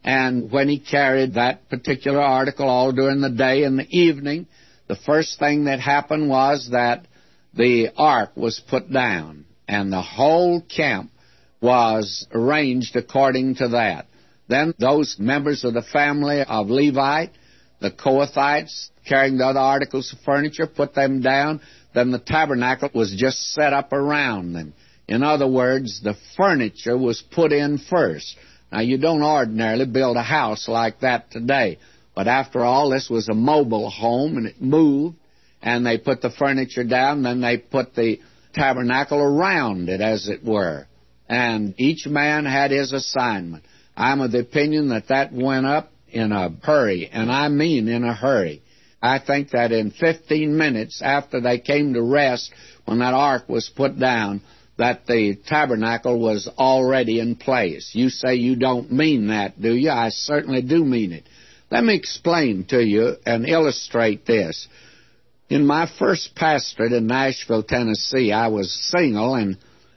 And when he carried that particular article all during the day and the evening, the first thing that happened was that the ark was put down, and the whole camp was arranged according to that. Then those members of the family of Levi, the Kohathites, carrying the other articles of furniture, put them down. Then the tabernacle was just set up around them. In other words, the furniture was put in first. Now, you don't ordinarily build a house like that today. But after all, this was a mobile home, and it moved, and they put the furniture down, then they put the tabernacle around it, as it were. And each man had his assignment. I'm of the opinion that that went up in a hurry, and I mean in a hurry. I think that in 15 minutes after they came to rest, when that ark was put down, that the tabernacle was already in place. You say you don't mean that, do you? I certainly do mean it. Let me explain to you and illustrate this. In my first pastorate in Nashville, Tennessee, I was single, and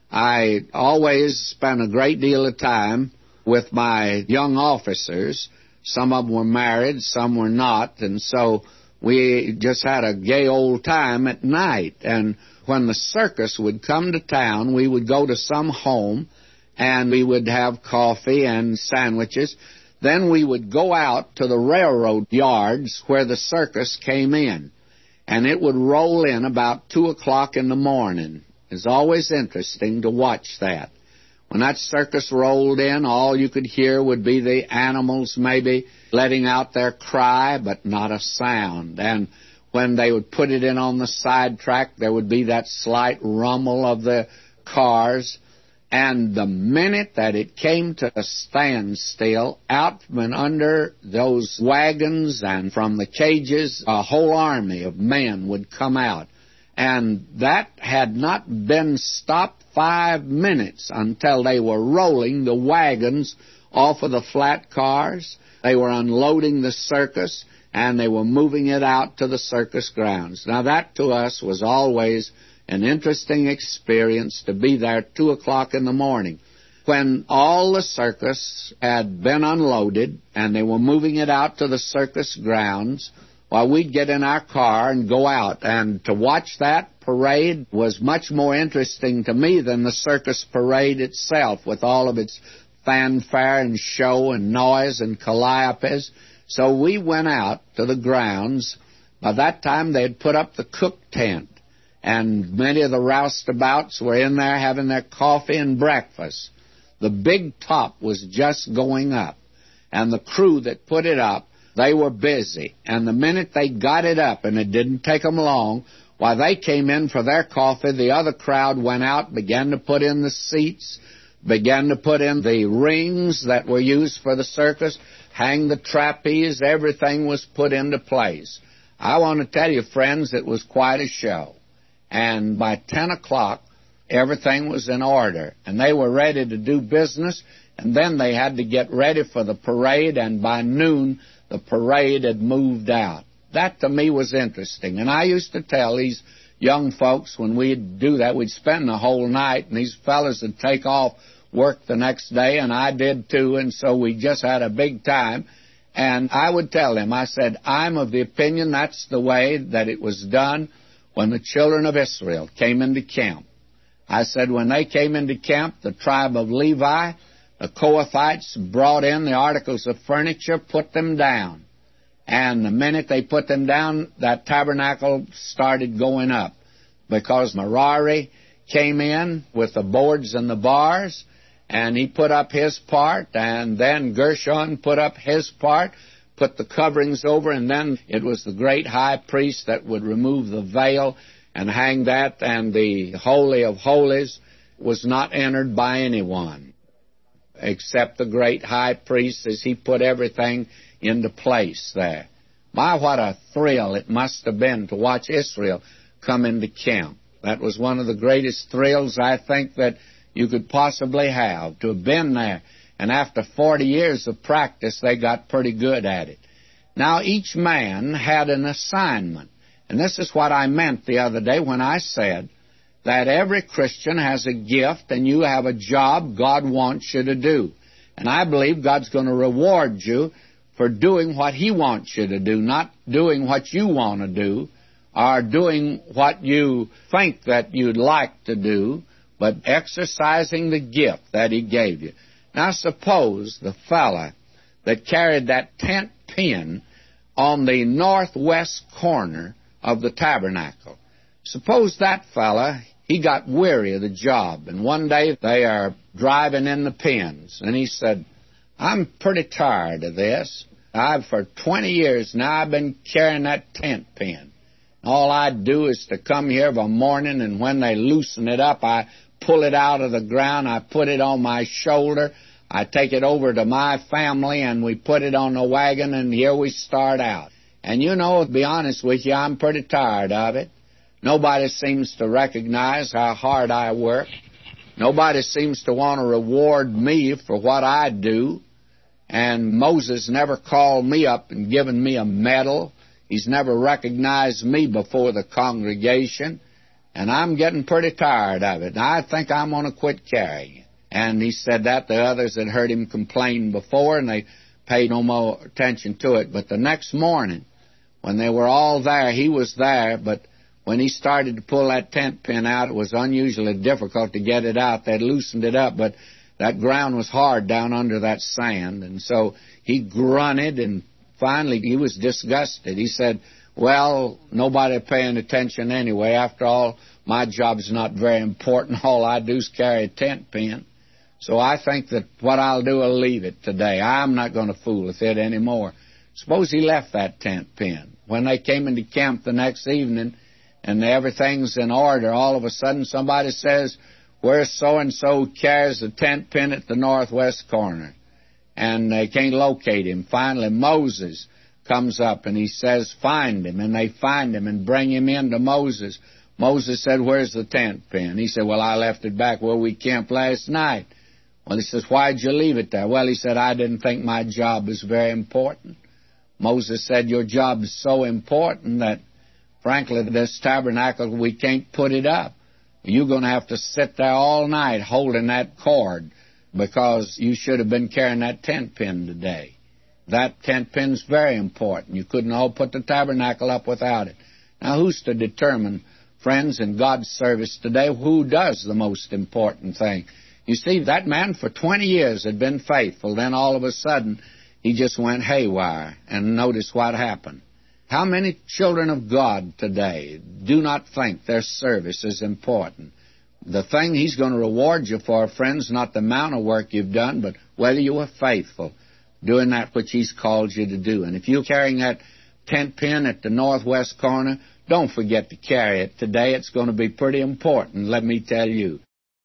I always spent a great deal of time with my young officers. Some of them were married, some were not, and so we just had a gay old time at night. And when the circus would come to town, we would go to some home, and we would have coffee and sandwiches. Then we would go out to the railroad yards where the circus came in, and it would roll in about 2 o'clock in the morning. It's always interesting to watch that. When that circus rolled in, all you could hear would be the animals maybe letting out their cry, but not a sound. And when they would put it in on the sidetrack, there would be that slight rumble of the cars. And the minute that it came to a standstill, out from under those wagons and from the cages, a whole army of men would come out. And that had not been stopped 5 minutes until they were rolling the wagons off of the flat cars. They were unloading the circus, and they were moving it out to the circus grounds. Now, that to us was always an interesting experience, to be there 2 o'clock in the morning. When all the circus had been unloaded and they were moving it out to the circus grounds, well, we'd get in our car and go out. And to watch that parade was much more interesting to me than the circus parade itself, with all of its fanfare and show and noise and calliopes. So we went out to the grounds. By that time, they had put up the cook tent, and many of the roustabouts were in there having their coffee and breakfast. The big top was just going up, and the crew that put it up, they were busy. And the minute they got it up, and it didn't take them long, while they came in for their coffee, the other crowd went out, began to put in the seats, began to put in the rings that were used for the circus, hang the trapeze. Everything was put into place. I want to tell you, friends, it was quite a show. And by 10 o'clock, everything was in order, and they were ready to do business, and then they had to get ready for the parade, and by noon, the parade had moved out. That, to me, was interesting. And I used to tell these young folks, when we'd do that, we'd spend the whole night, and these fellas would take off work the next day, and I did too, and so we just had a big time. And I would tell them, I said, I'm of the opinion that's the way that it was done when the children of Israel came into camp. I said, when they came into camp, the tribe of Levi, the Kohathites, brought in the articles of furniture, put them down. And the minute they put them down, that tabernacle started going up, because Merari came in with the boards and the bars, and he put up his part, and then Gershon put up his part, put the coverings over, and then it was the great high priest that would remove the veil and hang that, and the Holy of Holies was not entered by anyone except the great high priest, as he put everything into place there. My, what a thrill it must have been to watch Israel come into camp. That was one of the greatest thrills, I think, that you could possibly have, to have been there. And after 40 years of practice, they got pretty good at it. Now, each man had an assignment. And this is what I meant the other day when I said that every Christian has a gift, and you have a job God wants you to do. And I believe God's going to reward you for doing what He wants you to do, not doing what you want to do, or doing what you think that you'd like to do, but exercising the gift that He gave you. Now suppose the fella that carried that tent pin on the northwest corner of the tabernacle. Suppose that fella, he got weary of the job, and one day they are driving in the pins, and he said, I'm pretty tired of this. For 20 years now, I've been carrying that tent pin. All I do is to come here of a morning, and when they loosen it up, I pull it out of the ground, I put it on my shoulder, I take it over to my family, and we put it on the wagon, and here we start out. And you know, to be honest with you, I'm pretty tired of it. Nobody seems to recognize how hard I work. Nobody seems to want to reward me for what I do. And Moses never called me up and given me a medal. He's never recognized me before the congregation. And I'm getting pretty tired of it. I think I'm going to quit carrying it. And he said that. The others had heard him complain before, and they paid no more attention to it. But the next morning, when they were all there, he was there, but when he started to pull that tent pin out, it was unusually difficult to get it out. They'd loosened it up, but that ground was hard down under that sand. And so he grunted, and finally he was disgusted. He said, well, nobody paying attention anyway. After all, my job's not very important. All I do is carry a tent pin. So I think that what I'll do, I'll leave it today. I'm not going to fool with it anymore. Suppose he left that tent pin. When they came into camp the next evening, and everything's in order, all of a sudden somebody says, where's so-and-so carries the tent pin at the northwest corner? And they can't locate him. Finally, Moses comes up, and he says, find him. And they find him and bring him in to Moses. Moses said, where's the tent pin? He said, well, I left it back where we camped last night. Well, he says, why'd you leave it there? Well, he said, I didn't think my job was very important. Moses said, your job is so important that, frankly, this tabernacle, we can't put it up. You're going to have to sit there all night holding that cord because you should have been carrying that tent pin today. That tent pin's very important. You couldn't all put the tabernacle up without it. Now, who's to determine, friends, in God's service today, who does the most important thing? You see, that man for 20 years had been faithful. Then all of a sudden, he just went haywire. And notice what happened. How many children of God today do not think their service is important? The thing He's going to reward you for, friends, not the amount of work you've done, but whether you were faithful doing that which He's called you to do. And if you're carrying that tent pin at the northwest corner, don't forget to carry it today. It's going to be pretty important, let me tell you.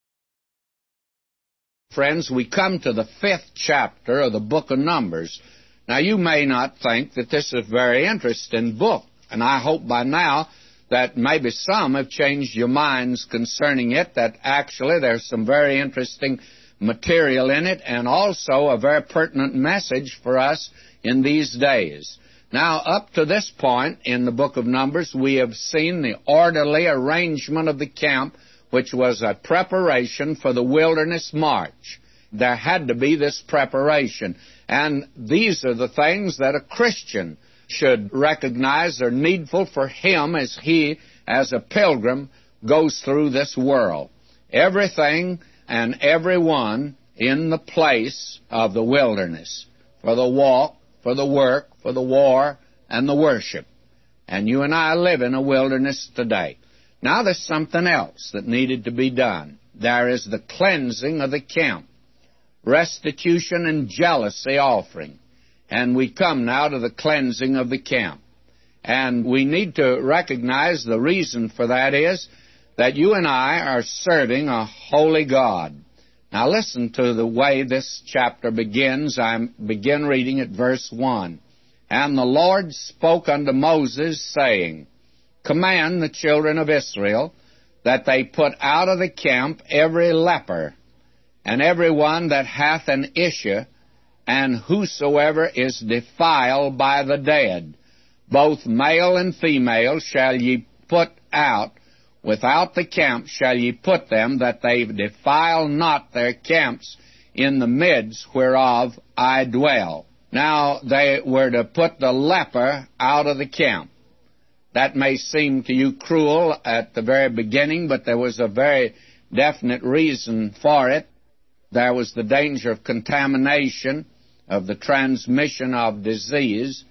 Friends, we come to the 5th chapter of the book of Numbers. Now, you may not think that this is a very interesting book, and I hope by now that maybe some have changed your minds concerning it, that actually there's some very interesting material in it, and also a very pertinent message for us in these days. Now, up to this point in the book of Numbers, we have seen the orderly arrangement of the camp, which was a preparation for the wilderness march. There had to be this preparation. And these are the things that a Christian should recognize are needful for him as he, as a pilgrim, goes through this world. Everything and everyone in the place of the wilderness, for the walk, for the work, for the war, and the worship. And you and I live in a wilderness today. Now there's something else that needed to be done. There is the cleansing of the camp, restitution and jealousy offering. And we come now to the cleansing of the camp. And we need to recognize the reason for that is that you and I are serving a holy God. Now listen to the way this chapter begins. I begin reading at verse 1. And the Lord spoke unto Moses, saying, Command the children of Israel that they put out of the camp every leper, and every one that hath an issue, and whosoever is defiled by the dead. Both male and female shall ye put out, without the camp shall ye put them, that they defile not their camps in the midst whereof I dwell. Now, they were to put the leper out of the camp. That may seem to you cruel at the very beginning, but there was a very definite reason for it. There was the danger of contamination, of the transmission of disease,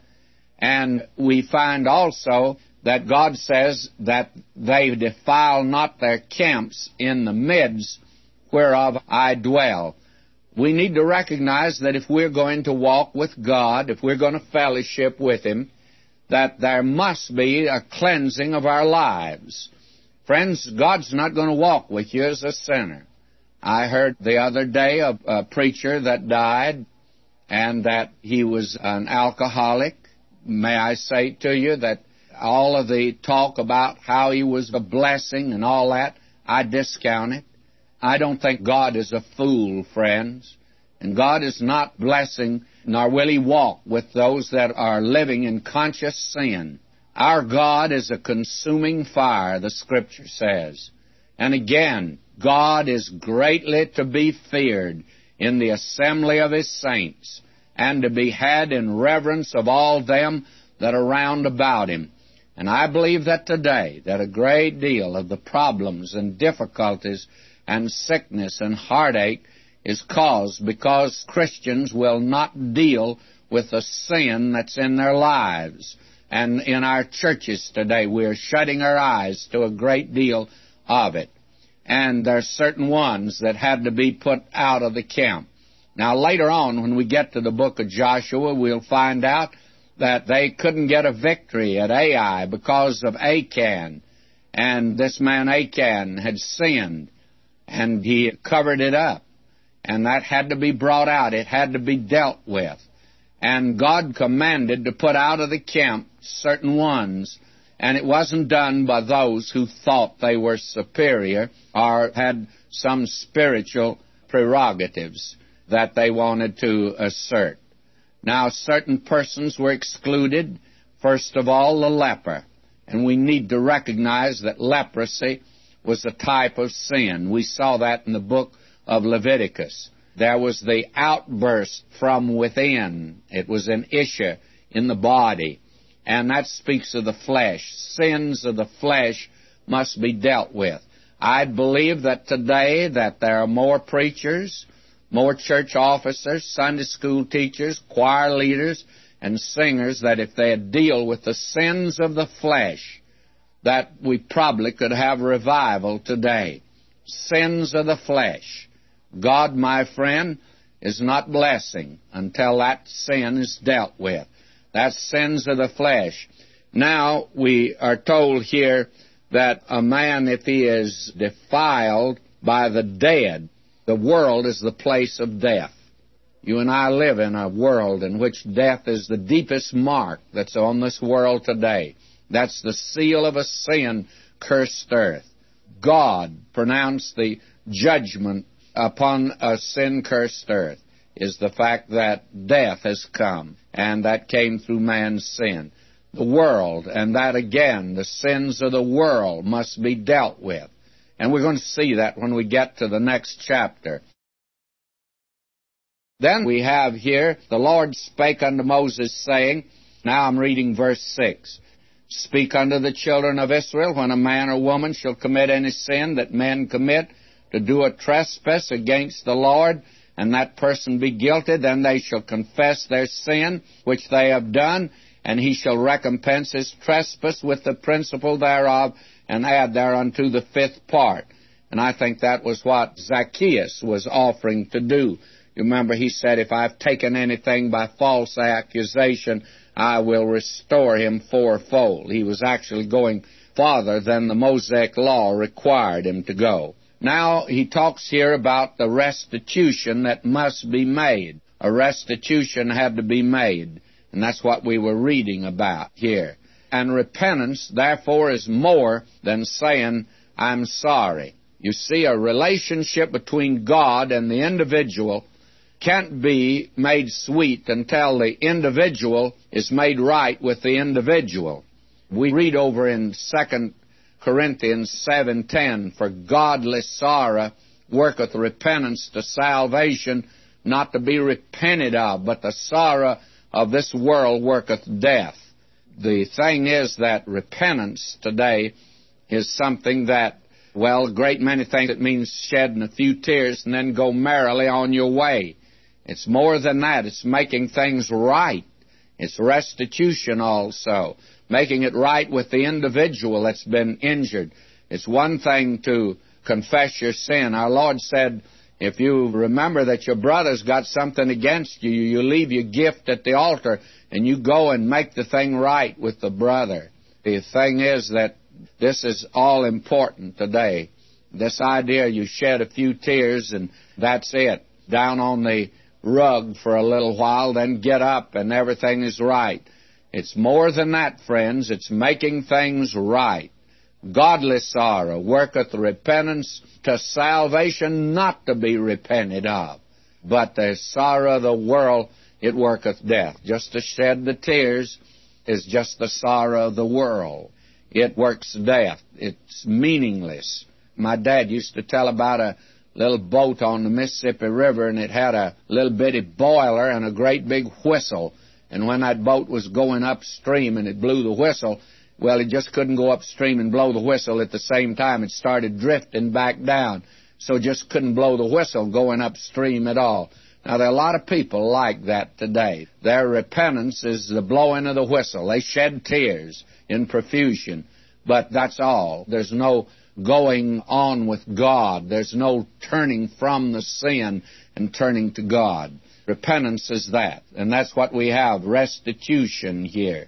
and we find also that God says that they defile not their camps in the midst whereof I dwell. We need to recognize that if we're going to walk with God, if we're going to fellowship with Him, that there must be a cleansing of our lives. Friends, God's not going to walk with you as a sinner. I heard the other day of a preacher that died, and that he was an alcoholic. May I say to you that all of the talk about how he was a blessing and all that, I discount it. I don't think God is a fool, friends. And God is not blessing, nor will He walk with those that are living in conscious sin. Our God is a consuming fire, the Scripture says. And again, God is greatly to be feared in the assembly of His saints, and to be had in reverence of all them that are round about Him. And I believe that today, that a great deal of the problems and difficulties and sickness and heartache is caused because Christians will not deal with the sin that's in their lives. And in our churches today, we're shutting our eyes to a great deal of it. And there are certain ones that had to be put out of the camp. Now, later on, when we get to the book of Joshua, we'll find out that they couldn't get a victory at Ai because of Achan. And this man Achan had sinned, and he covered it up. And that had to be brought out. It had to be dealt with. And God commanded to put out of the camp certain ones, and it wasn't done by those who thought they were superior or had some spiritual prerogatives that they wanted to assert. Now, certain persons were excluded. First of all, the leper. And we need to recognize that leprosy was a type of sin. We saw that in the book of Leviticus. There was the outburst from within. It was an issue in the body. And that speaks of the flesh. Sins of the flesh must be dealt with. I believe that today that there are more preachers, more church officers, Sunday school teachers, choir leaders, and singers, that if they deal with the sins of the flesh, that we probably could have revival today. Sins of the flesh. God, my friend, is not blessing until that sin is dealt with. That's sins of the flesh. Now, we are told here that a man, if he is defiled by the dead, the world is the place of death. You and I live in a world in which death is the deepest mark that's on this world today. That's the seal of a sin-cursed earth. God pronounced the judgment upon a sin-cursed earth is the fact that death has come, and that came through man's sin. The world, and that again, the sins of the world must be dealt with. And we're going to see that when we get to the next chapter. Then we have here, the Lord spake unto Moses, saying, now I'm reading verse 6, speak unto the children of Israel, when a man or woman shall commit any sin that men commit, to do a trespass against the Lord, and that person be guilty, then they shall confess their sin which they have done, and he shall recompense his trespass with the principal thereof, and add thereunto the fifth part. And I think that was what Zacchaeus was offering to do. You remember he said, if I've taken anything by false accusation, I will restore him fourfold. He was actually going farther than the Mosaic law required him to go. Now, he talks here about the restitution that must be made. A restitution had to be made, and that's what we were reading about here. And repentance, therefore, is more than saying, I'm sorry. You see, a relationship between God and the individual can't be made sweet until the individual is made right with the individual. We read over in 2 Corinthians 7:10, for godly sorrow worketh repentance to salvation, not to be repented of, but the sorrow of this world worketh death. The thing is that repentance today is something that, well, a great many things it means shedding a few tears and then go merrily on your way. It's more than that. It's making things right. It's restitution also, making it right with the individual that's been injured. It's one thing to confess your sin. Our Lord said, if you remember that your brother's got something against you, you leave your gift at the altar and you go and make the thing right with the brother. The thing is that this is all important today. This idea you shed a few tears and that's it, down on the rug for a little while, then get up and everything is right. It's more than that, friends. It's making things right. Godly sorrow worketh repentance to salvation, not to be repented of. But the sorrow of the world, it worketh death. Just to shed the tears is just the sorrow of the world. It works death. It's meaningless. My dad used to tell about a little boat on the Mississippi River, and it had a little bitty boiler and a great big whistle. And when that boat was going upstream and it blew the whistle, well, it just couldn't go upstream and blow the whistle at the same time. It started drifting back down, so just couldn't blow the whistle going upstream at all. Now, there are a lot of people like that today. Their repentance is the blowing of the whistle. They shed tears in profusion, but that's all. There's no going on with God. There's no turning from the sin and turning to God. Repentance is that, and that's what we have, restitution here.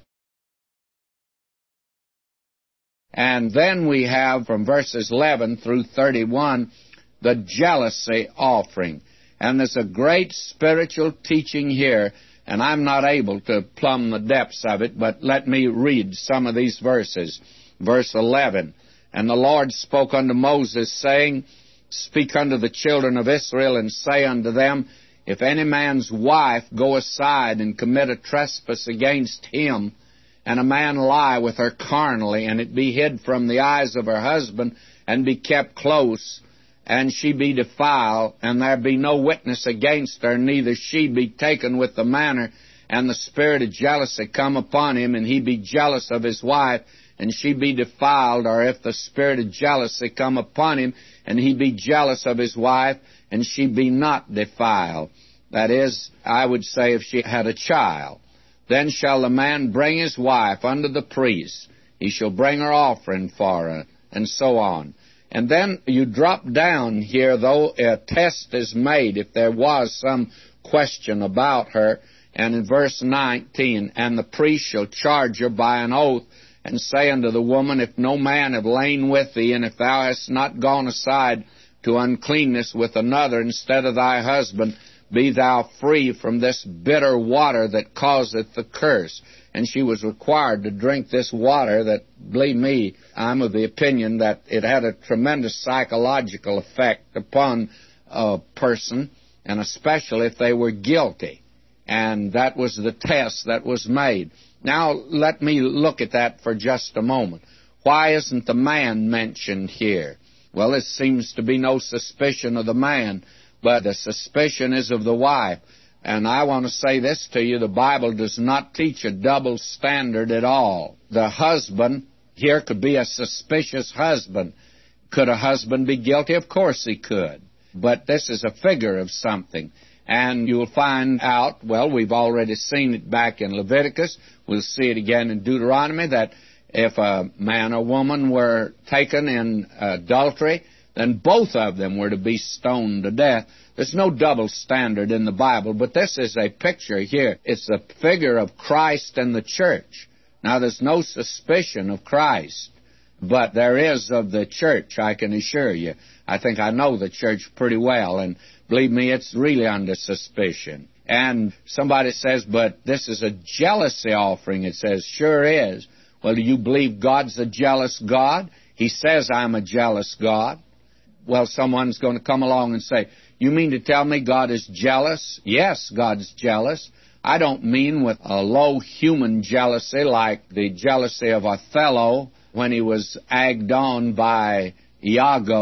And then we have, from verses 11 through 31, the jealousy offering. And there's a great spiritual teaching here, and I'm not able to plumb the depths of it, but let me read some of these verses. Verse 11, And the Lord spoke unto Moses, saying, Speak unto the children of Israel, and say unto them, If any man's wife go aside and commit a trespass against him, and a man lie with her carnally, and it be hid from the eyes of her husband, and be kept close, and she be defiled, and there be no witness against her, neither she be taken with the manner, and the spirit of jealousy come upon him, and he be jealous of his wife, and she be defiled, or if the spirit of jealousy come upon him, and he be jealous of his wife, and she be not defiled. That is, I would say, if she had a child. Then shall the man bring his wife unto the priest. He shall bring her offering for her, and so on. And then you drop down here, though a test is made if there was some question about her. And in verse 19, And the priest shall charge her by an oath, and say unto the woman, If no man have lain with thee, and if thou hast not gone aside to uncleanness with another instead of thy husband, be thou free from this bitter water that causeth the curse. And she was required to drink this water that, believe me, I'm of the opinion that it had a tremendous psychological effect upon a person, and especially if they were guilty. And that was the test that was made. Now, let me look at that for just a moment. Why isn't the man mentioned here? Well, there seems to be no suspicion of the man, but the suspicion is of the wife. And I want to say this to you, the Bible does not teach a double standard at all. The husband here could be a suspicious husband. Could a husband be guilty? Of course he could. But this is a figure of something. And you'll find out, well, we've already seen it back in Leviticus. We'll see it again in Deuteronomy, that if a man or woman were taken in adultery, then both of them were to be stoned to death. There's no double standard in the Bible, but this is a picture here. It's a figure of Christ and the church. Now, there's no suspicion of Christ, but there is of the church, I can assure you. I think I know the church pretty well, and believe me, it's really under suspicion. And somebody says, but this is a jealousy offering. It says, sure is. Well, do you believe God's a jealous God? He says, I'm a jealous God. Well, someone's going to come along and say, you mean to tell me God is jealous? Yes, God's jealous. I don't mean with a low human jealousy like the jealousy of Othello when he was egged on by Iago,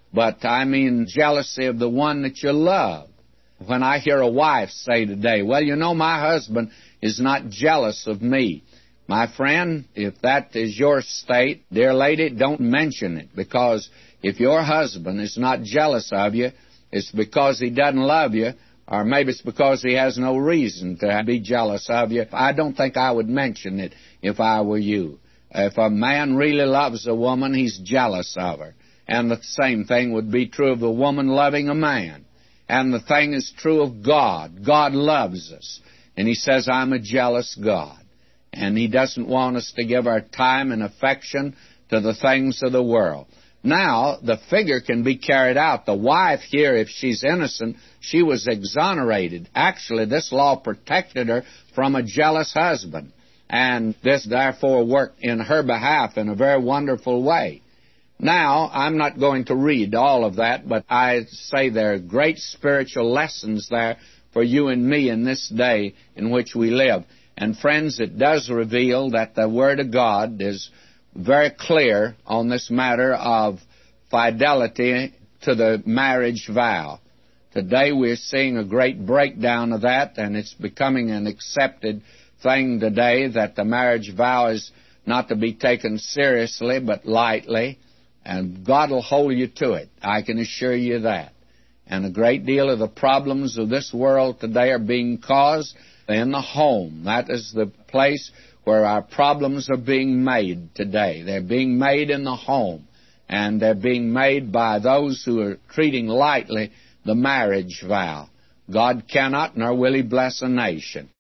but I mean jealousy of the one that you love. When I hear a wife say today, well, you know, my husband is not jealous of me. My friend, if that is your state, dear lady, don't mention it, because if your husband is not jealous of you, it's because he doesn't love you, or maybe it's because he has no reason to be jealous of you. I don't think I would mention it if I were you. If a man really loves a woman, he's jealous of her. And the same thing would be true of a woman loving a man. And the thing is true of God. God loves us. And He says, I'm a jealous God. And He doesn't want us to give our time and affection to the things of the world. Now, the figure can be carried out. The wife here, if she's innocent, she was exonerated. Actually, this law protected her from a jealous husband. And this, therefore, worked in her behalf in a very wonderful way. Now, I'm not going to read all of that, but I say there are great spiritual lessons there for you and me in this day in which we live. And friends, it does reveal that the Word of God is very clear on this matter of fidelity to the marriage vow. Today we're seeing a great breakdown of that, and it's becoming an accepted thing today that the marriage vow is not to be taken seriously but lightly, and God will hold you to it. I can assure you that. And a great deal of the problems of this world today are being caused in the home. That is the place where our problems are being made today. They're being made in the home, and they're being made by those who are treating lightly the marriage vow. God cannot nor will He bless a nation